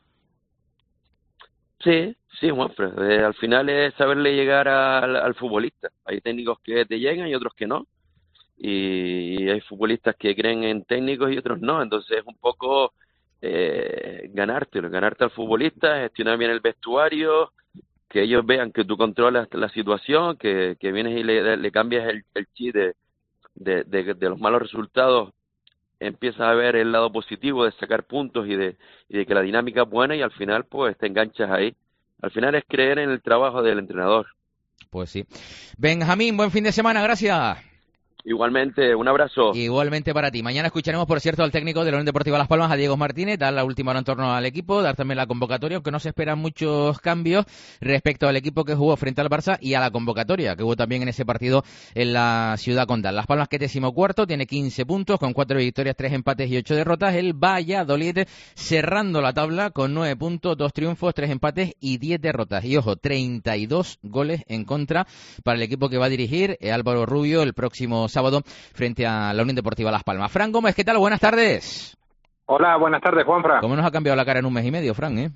Sí, Juanfred. Al final es saberle llegar al futbolista. Hay técnicos que te llegan y otros que no. Y hay futbolistas que creen en técnicos y otros no. Entonces es un poco ganarte al futbolista, gestionar bien el vestuario, que ellos vean que tú controlas la situación, que vienes y le cambias el chip de los malos resultados, empiezas a ver el lado positivo de sacar puntos y de que la dinámica es buena, y al final pues te enganchas ahí. Al final es creer en el trabajo del entrenador. Pues sí. Benjamín, buen fin de semana, gracias. Igualmente, un abrazo. Igualmente para ti. Mañana escucharemos, por cierto, al técnico de la Unión Deportiva Las Palmas, a Diego Martínez, dar la última hora en torno al equipo, dar también la convocatoria, aunque no se esperan muchos cambios respecto al equipo que jugó frente al Barça y a la convocatoria que hubo también en ese partido en la Ciudad Condal. Las Palmas, que es 14º, tiene 15 puntos, con 4 victorias, 3 empates y 8 derrotas. El Valladolid cerrando la tabla con 9 puntos, 2 triunfos, 3 empates y 10 derrotas. Y ojo, 32 goles en contra para el equipo que va a dirigir Álvaro Rubio el próximo sábado frente a la Unión Deportiva Las Palmas. Fran Gómez, ¿qué tal? Buenas tardes. Hola, buenas tardes, Juanfran. ¿Cómo nos ha cambiado la cara en un mes y medio, Fran,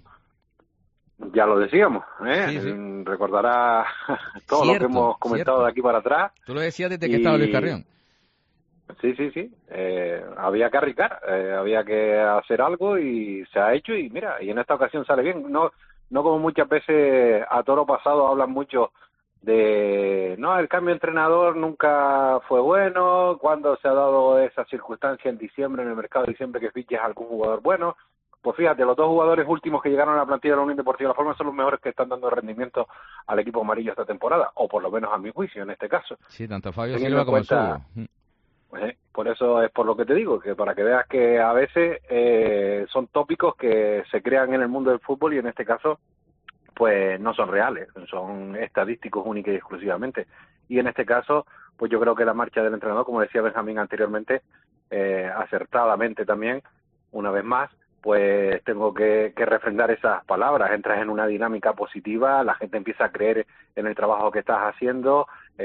Ya lo decíamos, Sí. Recordará todo lo que hemos comentado de aquí para atrás. Tú lo decías desde que estaba Luis Carrión. Sí. Había que arriesgar, había que hacer algo y se ha hecho y mira, y en esta ocasión sale bien. No como muchas veces a toro pasado hablan mucho de el cambio de entrenador nunca fue bueno, cuando se ha dado esa circunstancia en diciembre, en el mercado de diciembre, que fiches a algún jugador bueno. Pues fíjate, los 2 jugadores últimos que llegaron a la plantilla de la Unión Deportiva Las Palmas son los mejores que están dando rendimiento al equipo amarillo esta temporada, o por lo menos a mi juicio en este caso. Sí, tanto Fabio Silva como Subo. Por eso es por lo que te digo, que para que veas que a veces son tópicos que se crean en el mundo del fútbol y en este caso pues no son reales, son estadísticos únicos y exclusivamente. Y en este caso, pues yo creo que la marcha del entrenador, como decía Benjamín anteriormente, acertadamente también, una vez más, pues tengo que refrendar esas palabras. Entras en una dinámica positiva, la gente empieza a creer en el trabajo que estás haciendo,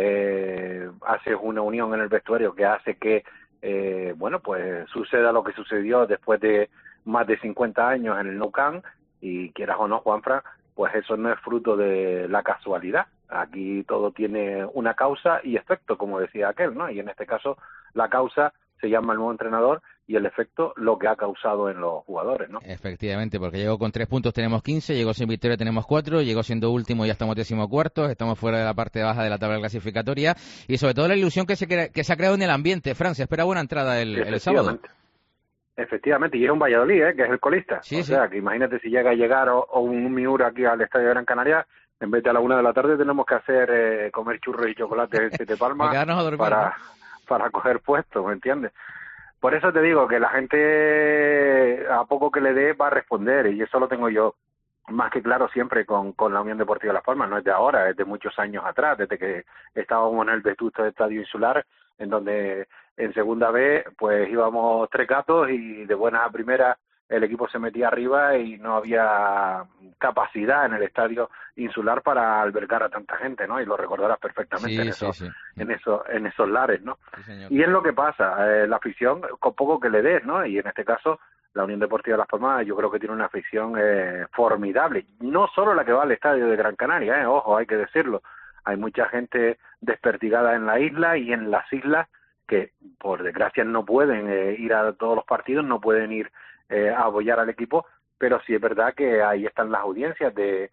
haces una unión en el vestuario que hace que, pues suceda lo que sucedió después de más de 50 años en el Nou Camp, y quieras o no, Juanfran, pues eso no es fruto de la casualidad. Aquí todo tiene una causa y efecto, como decía aquel, ¿no? Y en este caso la causa se llama el nuevo entrenador y el efecto lo que ha causado en los jugadores, ¿no? Efectivamente, porque llegó con 3 puntos, tenemos 15, llegó sin victoria, tenemos 4, llegó siendo último, ya estamos 14º, estamos fuera de la parte baja de la tabla clasificatoria y sobre todo la ilusión que se ha creado en el ambiente. Fran, se espera buena entrada el sábado. Efectivamente, y es un Valladolid, que es el colista. O sea, que imagínate si llega a llegar o un Miura aquí al Estadio de Gran Canaria, en vez de a la 1 de la tarde tenemos que hacer comer churros y chocolates en Siete Palmas para coger puestos, ¿me entiendes? Por eso te digo que la gente, a poco que le dé, va a responder, y eso lo tengo yo más que claro siempre con la Unión Deportiva Las Palmas. No es de ahora, es de muchos años atrás, desde que estábamos en el vetusto Estadio Insular, en donde en segunda B pues íbamos 3 gatos y de buenas a primeras el equipo se metía arriba y no había capacidad en el Estadio Insular para albergar a tanta gente, ¿no? Y lo recordarás perfectamente en esos lares, ¿no? Sí, y es lo que pasa, la afición, con poco que le des, ¿no? Y en este caso la Unión Deportiva Las Palmas yo creo que tiene una afición formidable, no solo la que va al Estadio de Gran Canaria, ojo, hay que decirlo. Hay mucha gente desperdigada en la isla y en las islas que, por desgracia, no pueden ir a todos los partidos, no pueden ir a apoyar al equipo, pero sí es verdad que ahí están las audiencias de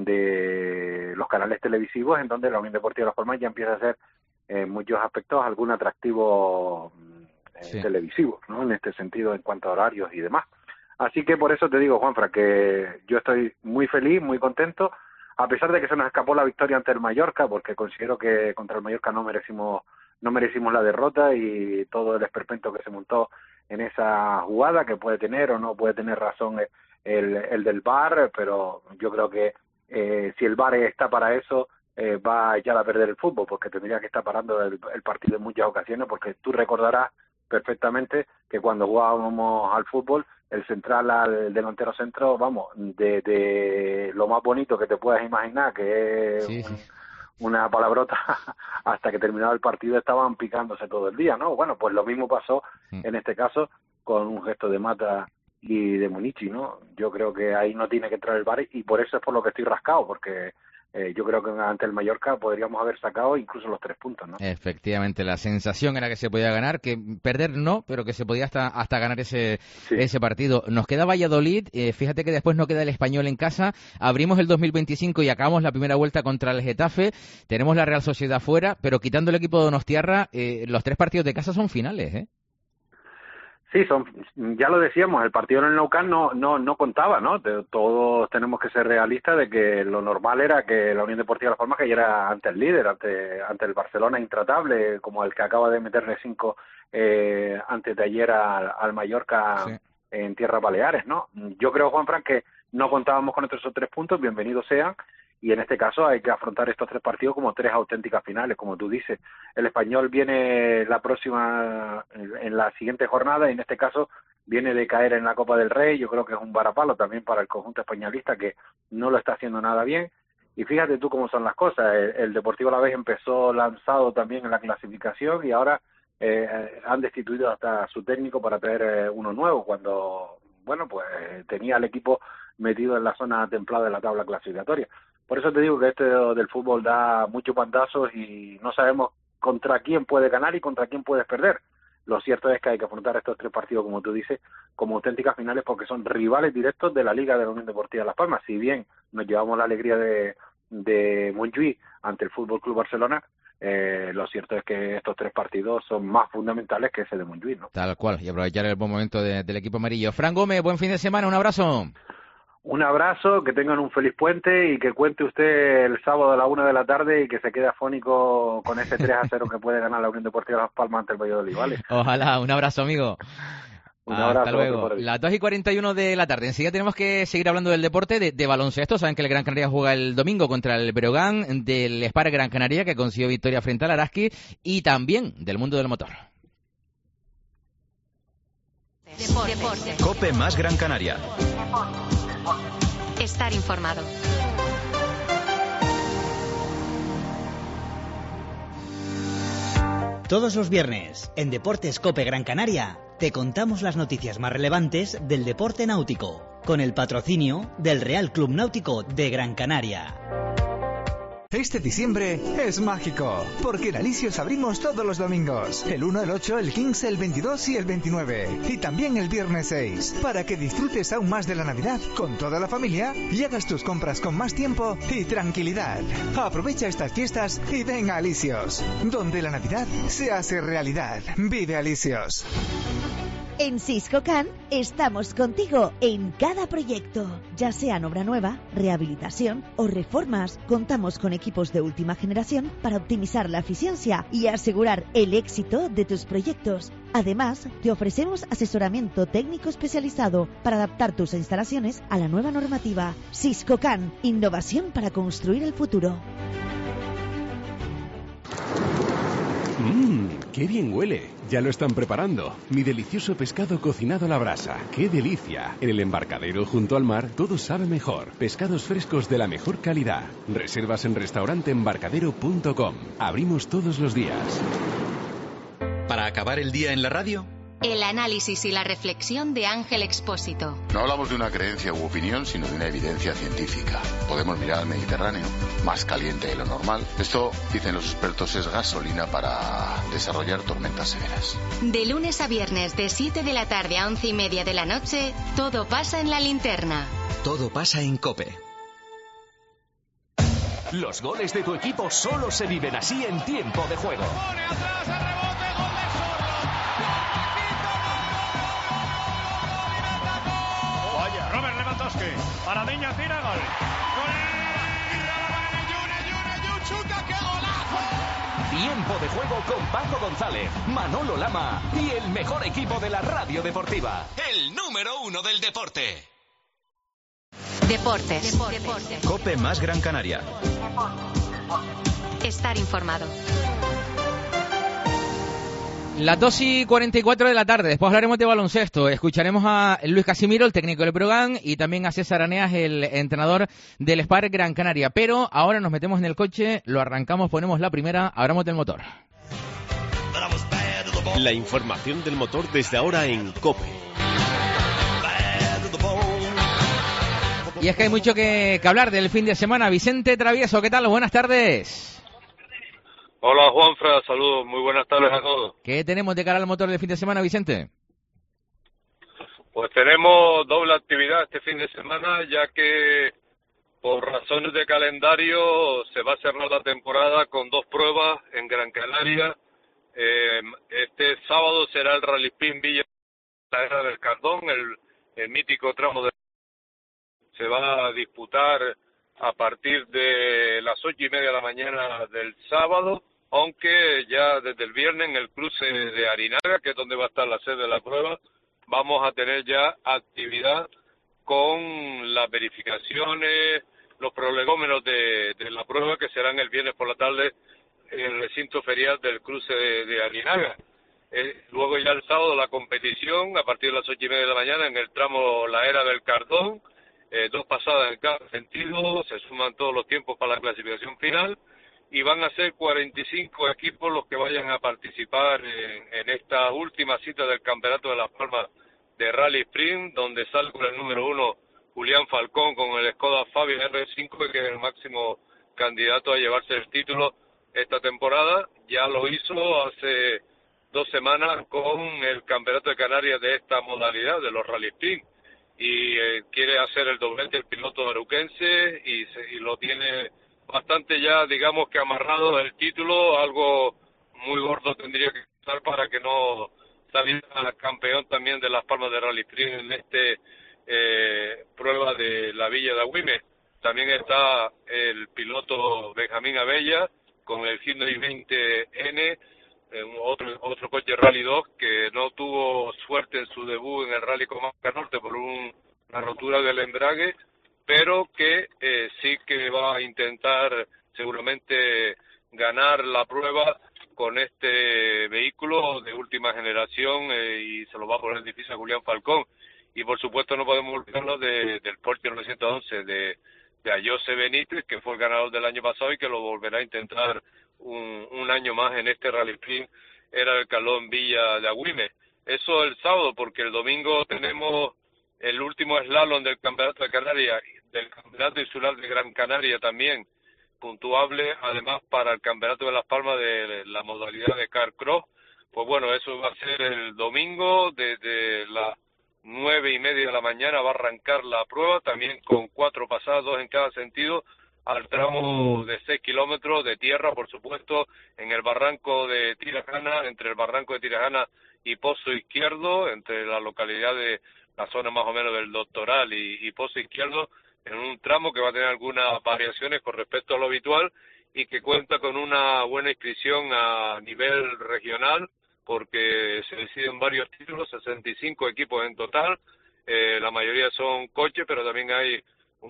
los canales televisivos, en donde la Unión Deportiva Las Palmas ya empieza a ser en muchos aspectos algún atractivo televisivo, ¿no? En este sentido, en cuanto a horarios y demás. Así que por eso te digo, Juanfran, que yo estoy muy feliz, muy contento, a pesar de que se nos escapó la victoria ante el Mallorca, porque considero que contra el Mallorca no merecimos la derrota, y todo el esperpento que se montó en esa jugada, que puede tener o no puede tener razón el del VAR, pero yo creo que si el VAR está para eso, va a echar a perder el fútbol, porque tendría que estar parando el partido en muchas ocasiones, porque tú recordarás perfectamente que cuando jugábamos al fútbol, el central al delantero centro, vamos, de lo más bonito que te puedas imaginar, que es una palabrota, hasta que terminaba el partido estaban picándose todo el día, ¿no? Bueno, pues lo mismo pasó en este caso con un gesto de Mata y de Munichi, ¿no? Yo creo que ahí no tiene que entrar el VAR, y por eso es por lo que estoy rascado, porque yo creo que ante el Mallorca podríamos haber sacado incluso los 3 puntos, ¿no? Efectivamente, la sensación era que se podía ganar, que perder no, pero que se podía hasta ganar ese partido. Nos queda Valladolid, fíjate que después no queda el Español en casa, abrimos el 2025 y acabamos la primera vuelta contra el Getafe, tenemos la Real Sociedad fuera, pero quitando el equipo de Donostiarra, los 3 partidos de casa son finales, ¿eh? Sí, ya lo decíamos, el partido en el Nou Camp no contaba, ¿no? Todos tenemos que ser realistas de que lo normal era que la Unión Deportiva Las Palmas cayera ante el líder, ante el Barcelona intratable, como el que acaba de meterle 5 antes de ayer al Mallorca, sí, en Tierras Baleares, ¿no? Yo creo, Juanfran, que no contábamos con esos 3 puntos, bienvenidos sean, y en este caso hay que afrontar estos 3 partidos como 3 auténticas finales, como tú dices. El Español viene en la siguiente jornada, y en este caso viene de caer en la Copa del Rey. Yo creo que es un varapalo también para el conjunto españolista, que no lo está haciendo nada bien. Y fíjate tú cómo son las cosas. El Deportivo Alavés empezó lanzado también en la clasificación, y ahora han destituido hasta su técnico para traer uno nuevo, cuando, bueno, pues tenía al equipo metido en la zona templada de la tabla clasificatoria. Por eso te digo que este del fútbol da muchos bandazos y no sabemos contra quién puedes ganar y contra quién puedes perder. Lo cierto es que hay que afrontar estos 3 partidos, como tú dices, como auténticas finales, porque son rivales directos de la Liga de la Unión Deportiva Las Palmas. Si bien nos llevamos la alegría de Montjuïc ante el Fútbol Club Barcelona, lo cierto es que estos 3 partidos son más fundamentales que ese de Montjuïc, ¿no? Tal cual, y aprovechar el buen momento del equipo amarillo. Fran Gómez, buen fin de semana, un abrazo. Un abrazo, que tengan un feliz puente y que cuente usted el sábado a la 1 de la tarde y que se quede afónico con ese 3-0 que puede ganar la Unión Deportiva Las Palmas ante el Valladolid, ¿vale? Ojalá, un abrazo, amigo. Un abrazo. Hasta luego. Las 2:41 de la tarde. Enseguida tenemos que seguir hablando del deporte, de baloncesto. Saben que el Gran Canaria juega el domingo contra el Breogán, del Spar Gran Canaria, que consiguió victoria frente al Araski, y también del mundo del motor. Deporte. COPE más Gran Canaria. Estar informado. Todos los viernes, en Deportes COPE Gran Canaria, te contamos las noticias más relevantes del deporte náutico, con el patrocinio del Real Club Náutico de Gran Canaria. Este diciembre es mágico, porque en Alisios abrimos todos los domingos, el 1, el 8, el 15, el 22 y el 29, y también el viernes 6, para que disfrutes aún más de la Navidad con toda la familia y hagas tus compras con más tiempo y tranquilidad. Aprovecha estas fiestas y ven a Alisios, donde la Navidad se hace realidad. Vive Alisios. En Siscocan estamos contigo en cada proyecto, ya sean obra nueva, rehabilitación o reformas. Contamos con equipos de última generación para optimizar la eficiencia y asegurar el éxito de tus proyectos. Además, te ofrecemos asesoramiento técnico especializado para adaptar tus instalaciones a la nueva normativa. Siscocan, innovación para construir el futuro. ¡Qué bien huele! Ya lo están preparando. Mi delicioso pescado cocinado a la brasa. ¡Qué delicia! En el embarcadero junto al mar todo sabe mejor. Pescados frescos de la mejor calidad. Reservas en restauranteembarcadero.com. Abrimos todos los días. Para acabar el día en la radio, el análisis y la reflexión de Ángel Expósito. No hablamos de una creencia u opinión, sino de una evidencia científica. Podemos mirar al Mediterráneo, más caliente de lo normal. Esto, dicen los expertos, es gasolina para desarrollar tormentas severas. De lunes a viernes, de 7 de la tarde a 11:30 de la noche, todo pasa en la linterna. Todo pasa en COPE. Los goles de tu equipo solo se viven así en tiempo de juego. Robert Lewandowski, Paradiña tira, gol. Chuta, qué golazo. Tiempo de juego con Paco González, Manolo Lama y el mejor equipo de la radio deportiva. El número 1 del deporte. Deportes. COPE más Gran Canaria. Estar informado. Las 2:44 de la tarde, después hablaremos de baloncesto, escucharemos a Luis Casimiro, el técnico del Breogán, y también a César Aneas, el entrenador del Spar Gran Canaria. Pero ahora nos metemos en el coche, lo arrancamos, ponemos la primera, hablamos del motor. La información del motor desde ahora en COPE. Y es que hay mucho que hablar del fin de semana. Vicente Travieso, ¿qué tal? Buenas tardes. Hola Juanfra, saludos, muy buenas tardes a todos. ¿Qué tenemos de cara al motor del fin de semana, Vicente? Pues tenemos doble actividad este fin de semana, ya que por razones de calendario se va a cerrar la temporada con 2 pruebas en Gran Canaria. Este sábado será el Rally Spin Villa la Era del Cardón, el mítico tramo se va a disputar a partir de las 8:30 de la mañana del sábado, aunque ya desde el viernes en el cruce de Arinaga, que es donde va a estar la sede de la prueba, vamos a tener ya actividad con las verificaciones, los prolegómenos de la prueba, que serán el viernes por la tarde en el recinto ferial del cruce de Arinaga. Luego ya el sábado la competición a partir de las 8:30 de la mañana en el tramo La Era del Cardón, 2 pasadas en cada sentido, se suman todos los tiempos para la clasificación final y van a ser 45 equipos los que vayan a participar en esta última cita del Campeonato de Las Palmas de Rally Sprint, donde sale con el número 1 Julián Falcón con el Skoda Fabia R5, que es el máximo candidato a llevarse el título esta temporada. Ya lo hizo hace 2 semanas con el Campeonato de Canarias de esta modalidad, de los Rally Sprint, y quiere hacer el doblete el piloto aruquense y lo tiene bastante ya, digamos que amarrado el título. Algo muy gordo tendría que estar para que no saliera campeón también de Las Palmas de Rally Sprint en prueba de la Villa de Agüime. También está el piloto Benjamín Abella con el Hyundai 20N, otro coche Rally 2 que no tuvo suerte en su debut en el Rally Comarca Norte por una rotura del embrague, pero que sí que va a intentar seguramente ganar la prueba con este vehículo de última generación y se lo va a poner difícil a Julián Falcón. Y por supuesto no podemos olvidarnos del Porsche 911 de Ayose Benítez, que fue el ganador del año pasado y que lo volverá a intentar un año más en este Rally Sprint Era del Cardón Villa de Agüime. Eso el sábado, porque el domingo tenemos el último slalom del Campeonato de Canarias, del Campeonato Insular de Gran Canaria también, puntuable además para el Campeonato de Las Palmas de la modalidad de Car Cross. Pues bueno, eso va a ser el domingo desde las 9:30 de la mañana va a arrancar la prueba, también con 4 pasadas, 2 en cada sentido, al tramo de 6 kilómetros de tierra, por supuesto, en el barranco de Tirajana, entre el barranco de Tirajana y Pozo Izquierdo, entre la localidad de la zona más o menos del Doctoral y Pozo Izquierdo, en un tramo que va a tener algunas variaciones con respecto a lo habitual y que cuenta con una buena inscripción a nivel regional, porque se deciden varios títulos, 65 equipos en total, la mayoría son coches, pero también hay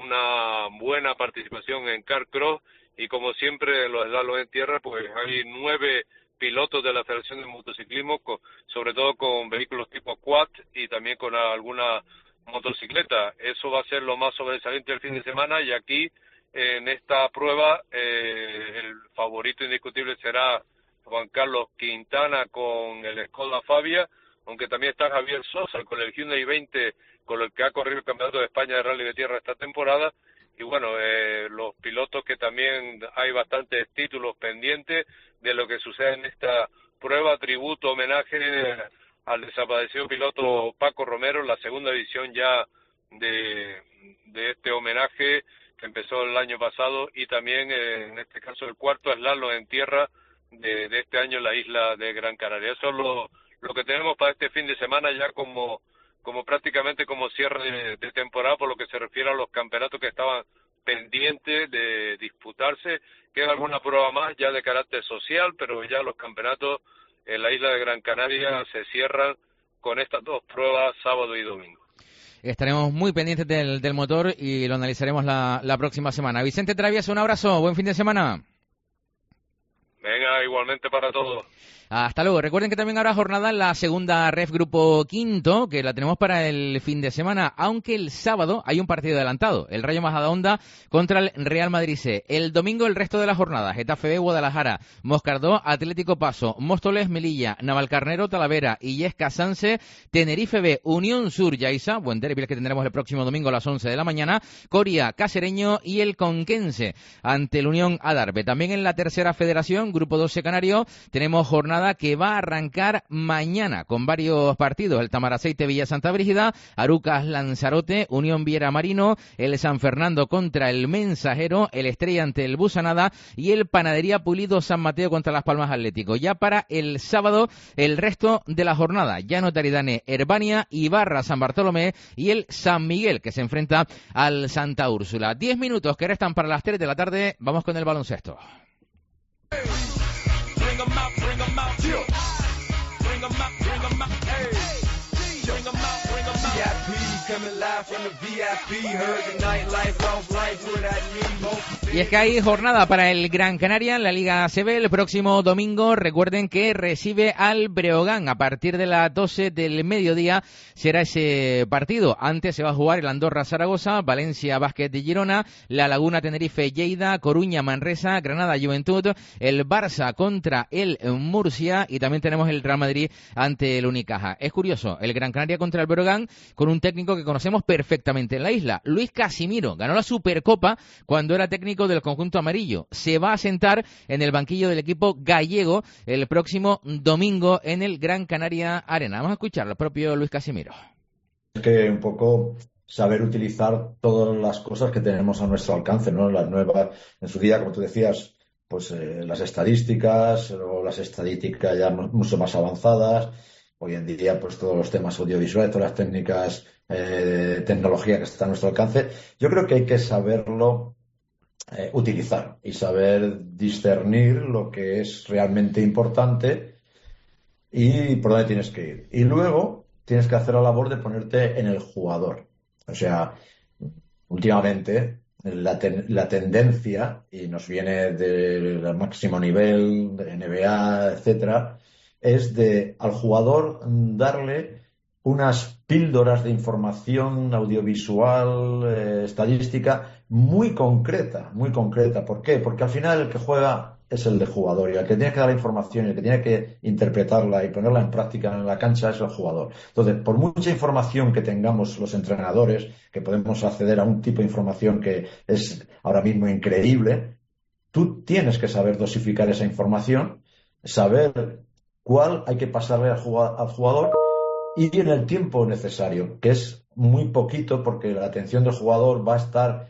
una buena participación en Car Cross y como siempre en los slaloms en tierra pues hay 9 pilotos de la Federación de Motociclismo, sobre todo con vehículos tipo quad y también con alguna motocicleta. Eso va a ser lo más sobresaliente del fin de semana y aquí en esta prueba el favorito indiscutible será Juan Carlos Quintana con el Skoda Fabia, aunque también está Javier Sosa con el Hyundai 20 con el que ha corrido el Campeonato de España de Rally de Tierra esta temporada. Y bueno, los pilotos que también hay bastantes títulos pendientes de lo que sucede en esta prueba, tributo, homenaje al desaparecido piloto Paco Romero, la segunda edición ya de este homenaje que empezó el año pasado y también en este caso el cuarto slalom en tierra de este año en la isla de Gran Canaria. Eso es lo que tenemos para este fin de semana ya como prácticamente como cierre de temporada por lo que se refiere a los campeonatos que estaban pendientes de disputarse. Queda alguna prueba más ya de carácter social, pero ya los campeonatos en la isla de Gran Canaria se cierran con estas 2 pruebas, sábado y domingo. Estaremos muy pendientes del motor y lo analizaremos la próxima semana. Vicente Travieso, un abrazo, buen fin de semana. Venga, igualmente para todos. Hasta luego. Recuerden que también habrá jornada en la segunda Ref Grupo Quinto, que la tenemos para el fin de semana, aunque el sábado hay un partido adelantado, el Rayo Majadahonda contra el Real Madrid C. El domingo el resto de la jornada, Getafe B, Guadalajara, Moscardó, Atlético Paso, Móstoles, Melilla, Navalcarnero, Talavera, Illesca, Sanse, Tenerife B, Unión Sur, Yaiza, buen derbi que tendremos el próximo domingo a las 11 de la mañana, Coria, Casereño y el Conquense ante el Unión Adarve. También en la tercera federación, Grupo 12 Canario, tenemos jornada jornada que va a arrancar mañana con varios partidos: el Tamaraceite Villa Santa Brígida, Arucas Lanzarote, Unión Viera Marino, el San Fernando contra el Mensajero, el Estrella ante el Busanada y el Panadería Pulido San Mateo contra Las Palmas Atlético. Ya para el sábado, el resto de la jornada: Llano Taridane Herbania, Ibarra San Bartolomé y el San Miguel, que se enfrenta al Santa Úrsula. 10 minutos que restan para las 3 de la tarde. Vamos con el baloncesto. Y es que hay jornada para el Gran Canaria en la Liga ACB el próximo domingo. Recuerden que recibe al Breogán a partir de las 12 del mediodía. Será ese partido. Antes se va a jugar el Andorra Zaragoza, Valencia Básquet de Girona, La Laguna Tenerife Lleida, Coruña Manresa, Granada Juventud, el Barça contra el Murcia y también tenemos el Real Madrid ante el Unicaja. Es curioso, el Gran Canaria contra el Breogán con un técnico que conocemos perfectamente en la isla. Luis Casimiro ganó la Supercopa cuando era técnico del conjunto amarillo. Se va a sentar en el banquillo del equipo gallego el próximo domingo en el Gran Canaria Arena. Vamos a escuchar al propio Luis Casimiro. Es que un poco saber utilizar todas las cosas que tenemos a nuestro alcance, ¿no? Las nuevas, en su día, como tú decías, pues las estadísticas o las estadísticas ya mucho más avanzadas. Hoy en día, pues todos los temas audiovisuales, todas las técnicas, tecnología que está a nuestro alcance. Yo creo que hay que saberlo utilizar y saber discernir lo que es realmente importante y por dónde tienes que ir. Y luego tienes que hacer la labor de ponerte en el jugador. O sea, últimamente la tendencia, y nos viene del máximo nivel, de NBA, etcétera, es de al jugador darle unas píldoras de información audiovisual, estadística muy concreta. ¿Por qué? Porque al final el que juega es el de jugador y el que tiene que dar la información y el que tiene que interpretarla y ponerla en práctica en la cancha es el jugador. Entonces, por mucha información que tengamos los entrenadores, que podemos acceder a un tipo de información que es ahora mismo increíble, tú tienes que saber dosificar esa información, saber cuál hay que pasarle al jugador y en el tiempo necesario, que es muy poquito porque la atención del jugador va a estar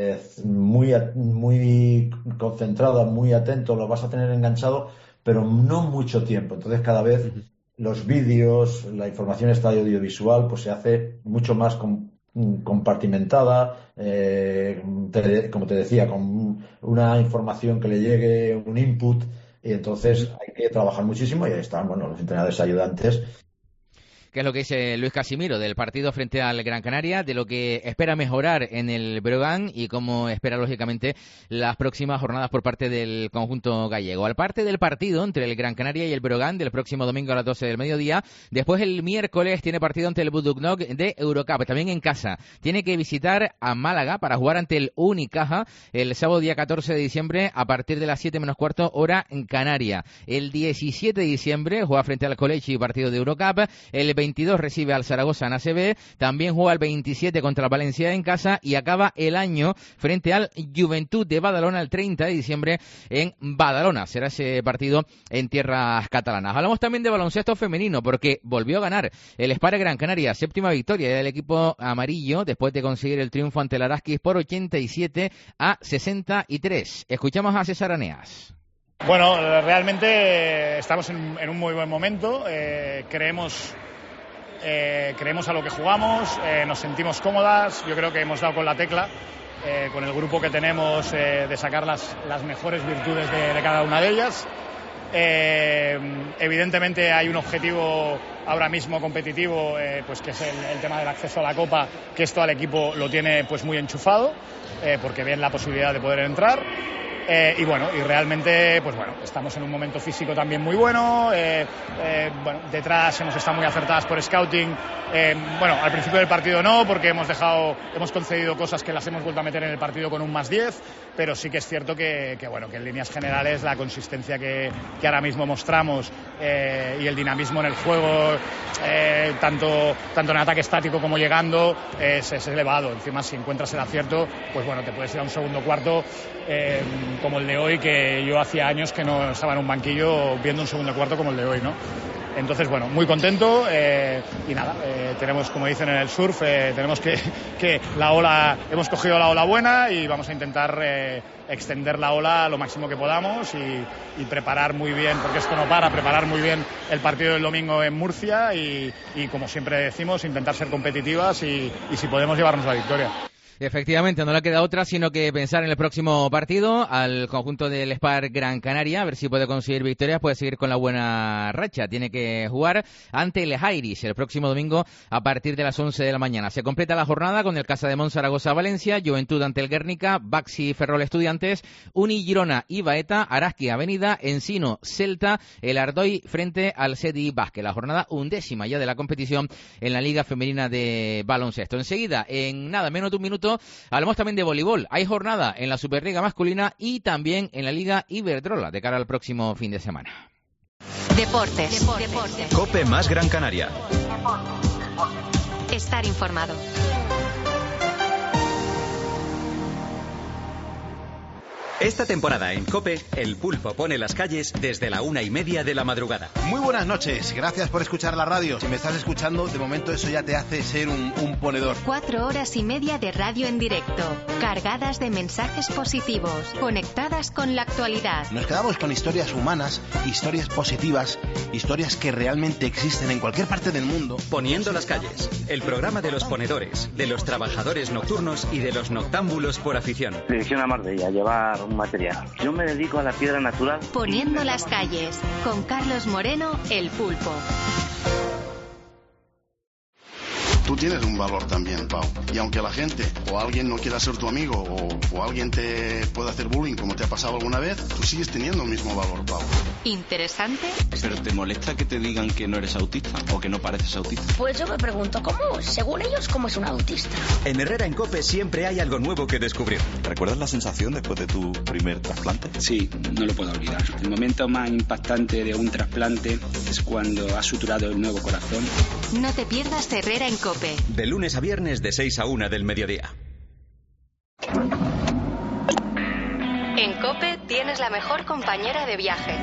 muy concentrada, muy atento, lo vas a tener enganchado, pero no mucho tiempo. Entonces cada vez los vídeos, la información esta audiovisual, pues se hace mucho más compartimentada, como te decía, con una información que le llegue, un input, y entonces hay que trabajar muchísimo y ahí están, los entrenadores ayudantes. ¿Qué es lo que dice Luis Casimiro del partido frente al Gran Canaria, de lo que espera mejorar en el Breogán y cómo espera, lógicamente, las próximas jornadas por parte del conjunto gallego? Al parte del partido entre el Gran Canaria y el Breogán del próximo domingo a las 12 del mediodía, después el miércoles tiene partido ante el Buduknoc de Eurocup, también en casa. Tiene que visitar a Málaga para jugar ante el Unicaja el sábado día 14 de diciembre a partir de las 7 menos cuarto hora en Canaria. El 17 de diciembre juega frente al Colechi partido de Eurocup. El 22 recibe al Zaragoza en ACB, también juega el 27 contra el Valencia en casa y acaba el año frente al Juventud de Badalona el 30 de diciembre en Badalona. Será ese partido en tierras catalanas. Hablamos también de baloncesto femenino porque volvió a ganar el Spar Gran Canaria, séptima victoria del equipo amarillo después de conseguir el triunfo ante el Araskis por 87-63. Escuchamos a César Aneas. Bueno, realmente estamos en un muy buen momento, creemos a lo que jugamos, nos sentimos cómodas, yo creo que hemos dado con la tecla, con el grupo que tenemos, de sacar las mejores virtudes de cada una de ellas. Evidentemente hay un objetivo ahora mismo competitivo, pues que es el tema del acceso a la Copa, que esto al equipo lo tiene pues muy enchufado, porque ven la posibilidad de poder entrar. Y realmente estamos en un momento físico también muy bueno, detrás hemos estado muy acertadas por scouting, al principio del partido no, porque hemos concedido cosas que las hemos vuelto a meter en el partido con un +10, pero sí que es cierto que en líneas generales la consistencia que ahora mismo mostramos y el dinamismo en el juego, tanto en ataque estático como llegando, es elevado. Encima, si encuentras el acierto, pues bueno, te puedes ir a un segundo cuarto como el de hoy, que yo hacía años que no estaba en un banquillo viendo un segundo cuarto como el de hoy, ¿no? Entonces, bueno, muy contento y nada, tenemos, como dicen en el surf, tenemos que la ola, hemos cogido la ola buena y vamos a intentar extender la ola lo máximo que podamos y preparar muy bien, porque esto no para, preparar muy bien el partido del domingo en Murcia y como siempre decimos, intentar ser competitivas y si podemos llevarnos la victoria. Efectivamente, no le queda otra sino que pensar en el próximo partido al conjunto del Spar Gran Canaria, a ver si puede conseguir victorias, puede seguir con la buena racha. Tiene que jugar ante el Jairis el próximo domingo a partir de las 11 de la mañana. Se completa la jornada con el Casademont Zaragoza Valencia, Juventud ante el Guernica, Baxi Ferrol Estudiantes, Uni Girona y Baeta, Araski Avenida, Ensino Celta, el Ardoy frente al Sedi Basque. La jornada 11ª ya de la competición en la Liga Femenina de Baloncesto. Enseguida, en nada menos de un minuto, hablamos también de voleibol. Hay jornada en la Superliga masculina y también en la Liga Iberdrola de cara al próximo fin de semana. Deportes. COPE más Gran Canaria. Estar informado. Esta temporada en COPE, el Pulpo pone las calles desde la 1:30 de la madrugada. Muy buenas noches, gracias por escuchar la radio. Si me estás escuchando, de momento eso ya te hace ser un ponedor. 4 horas y media de radio en directo, cargadas de mensajes positivos, conectadas con la actualidad. Nos quedamos con historias humanas, historias positivas, historias que realmente existen en cualquier parte del mundo. Poniendo las calles, el programa de los ponedores, de los trabajadores nocturnos y de los noctámbulos por afición. Dirección a Marbella, llevar un material. Yo me dedico a la piedra natural. Poniendo las calles, con Carlos Moreno, el Pulpo. Tú tienes un valor también, Pau. Y aunque la gente o alguien no quiera ser tu amigo o alguien te pueda hacer bullying como te ha pasado alguna vez, tú sigues teniendo el mismo valor, Pau. ¿Interesante? ¿Pero te molesta que te digan que no eres autista o que no pareces autista? Pues yo me pregunto, según ellos, ¿cómo es un autista? En Herrera en COPE siempre hay algo nuevo que descubrir. ¿Recuerdas la sensación después de tu primer trasplante? Sí, no lo puedo olvidar. El momento más impactante de un trasplante es cuando has suturado el nuevo corazón. No te pierdas Herrera en COPE. De lunes a viernes de 6 a 1 del mediodía. En COPE tienes la mejor compañera de viaje.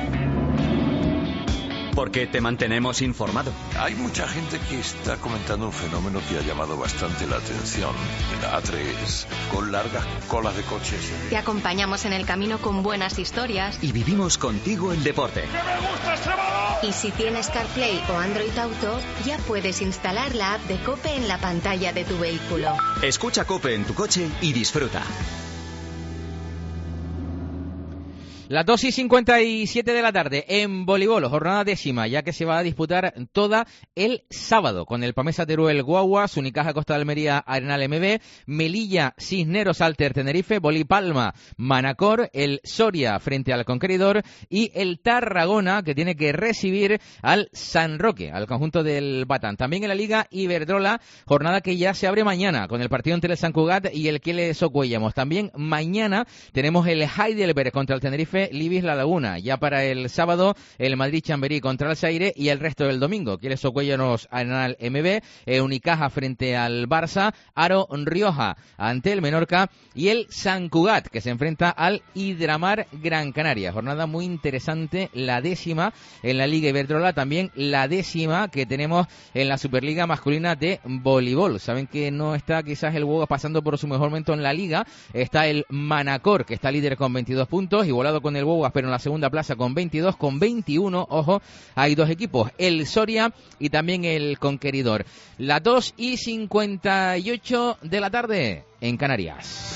Porque te mantenemos informado. Hay mucha gente que está comentando un fenómeno que ha llamado bastante la atención. La A3, con largas colas de coches. Te acompañamos en el camino con buenas historias. Y vivimos contigo el deporte. ¡Que me gusta este balón! Y si tienes CarPlay o Android Auto, ya puedes instalar la app de COPE en la pantalla de tu vehículo. Escucha COPE en tu coche y disfruta. Las 2:57 de la tarde en voleibol, jornada 10ª, ya que se va a disputar toda el sábado con el Pamesa Teruel Guaguas, Unicaja Costa de Almería Arenal MB, Melilla Cisneros Alter Tenerife, Bolí Palma Manacor, el Soria frente al Conqueridor y el Tarragona, que tiene que recibir al San Roque, al conjunto del Batán. También en la Liga Iberdrola, jornada que ya se abre mañana con el partido entre el San Cugat y el Kiele Socuellamos. También mañana tenemos el Heidelberg contra el Tenerife, Libis La Laguna. Ya para el sábado, el Madrid Chamberí contra el Zaire y el resto del domingo. Kiele Socuellamos Arenal MB, Unicaja frente al Barça, Aro Rioja ante el Menorca y el San Cugat, que se enfrenta al Hidramar Gran Canaria. Jornada muy interesante, la 10ª en la Liga Iberdrola, también la 10ª que tenemos en la Superliga masculina de voleibol. Saben que no está quizás el Hugo pasando por su mejor momento en la Liga. Está el Manacor, que está líder con 22 puntos, igualado con el Boguas, pero en la segunda plaza con 22, con 21, ojo, hay dos equipos, el Soria y también el Conqueridor. Las 2:58 de la tarde en Canarias.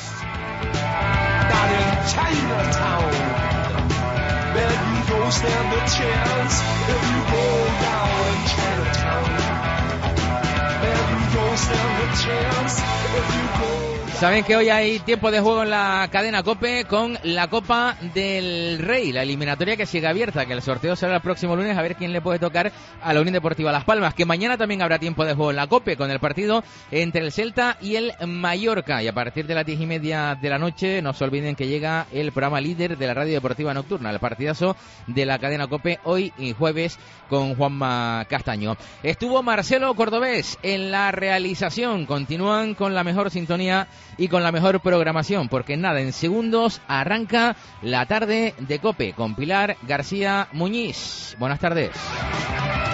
Saben que hoy hay tiempo de juego en la cadena COPE con la Copa del Rey, la eliminatoria que sigue abierta, que el sorteo será el próximo lunes, a ver quién le puede tocar a la Unión Deportiva Las Palmas, que mañana también habrá tiempo de juego en la COPE con el partido entre el Celta y el Mallorca, y a partir de las 10:30 de la noche no se olviden que llega el programa líder de la Radio Deportiva Nocturna, el partidazo de la cadena COPE hoy y jueves con Juanma Castaño. Estuvo Marcelo Cordobés en la realización, continúan con la mejor sintonía y con la mejor programación, porque nada, en segundos arranca la tarde de COPE con Pilar García Muñiz. Buenas tardes.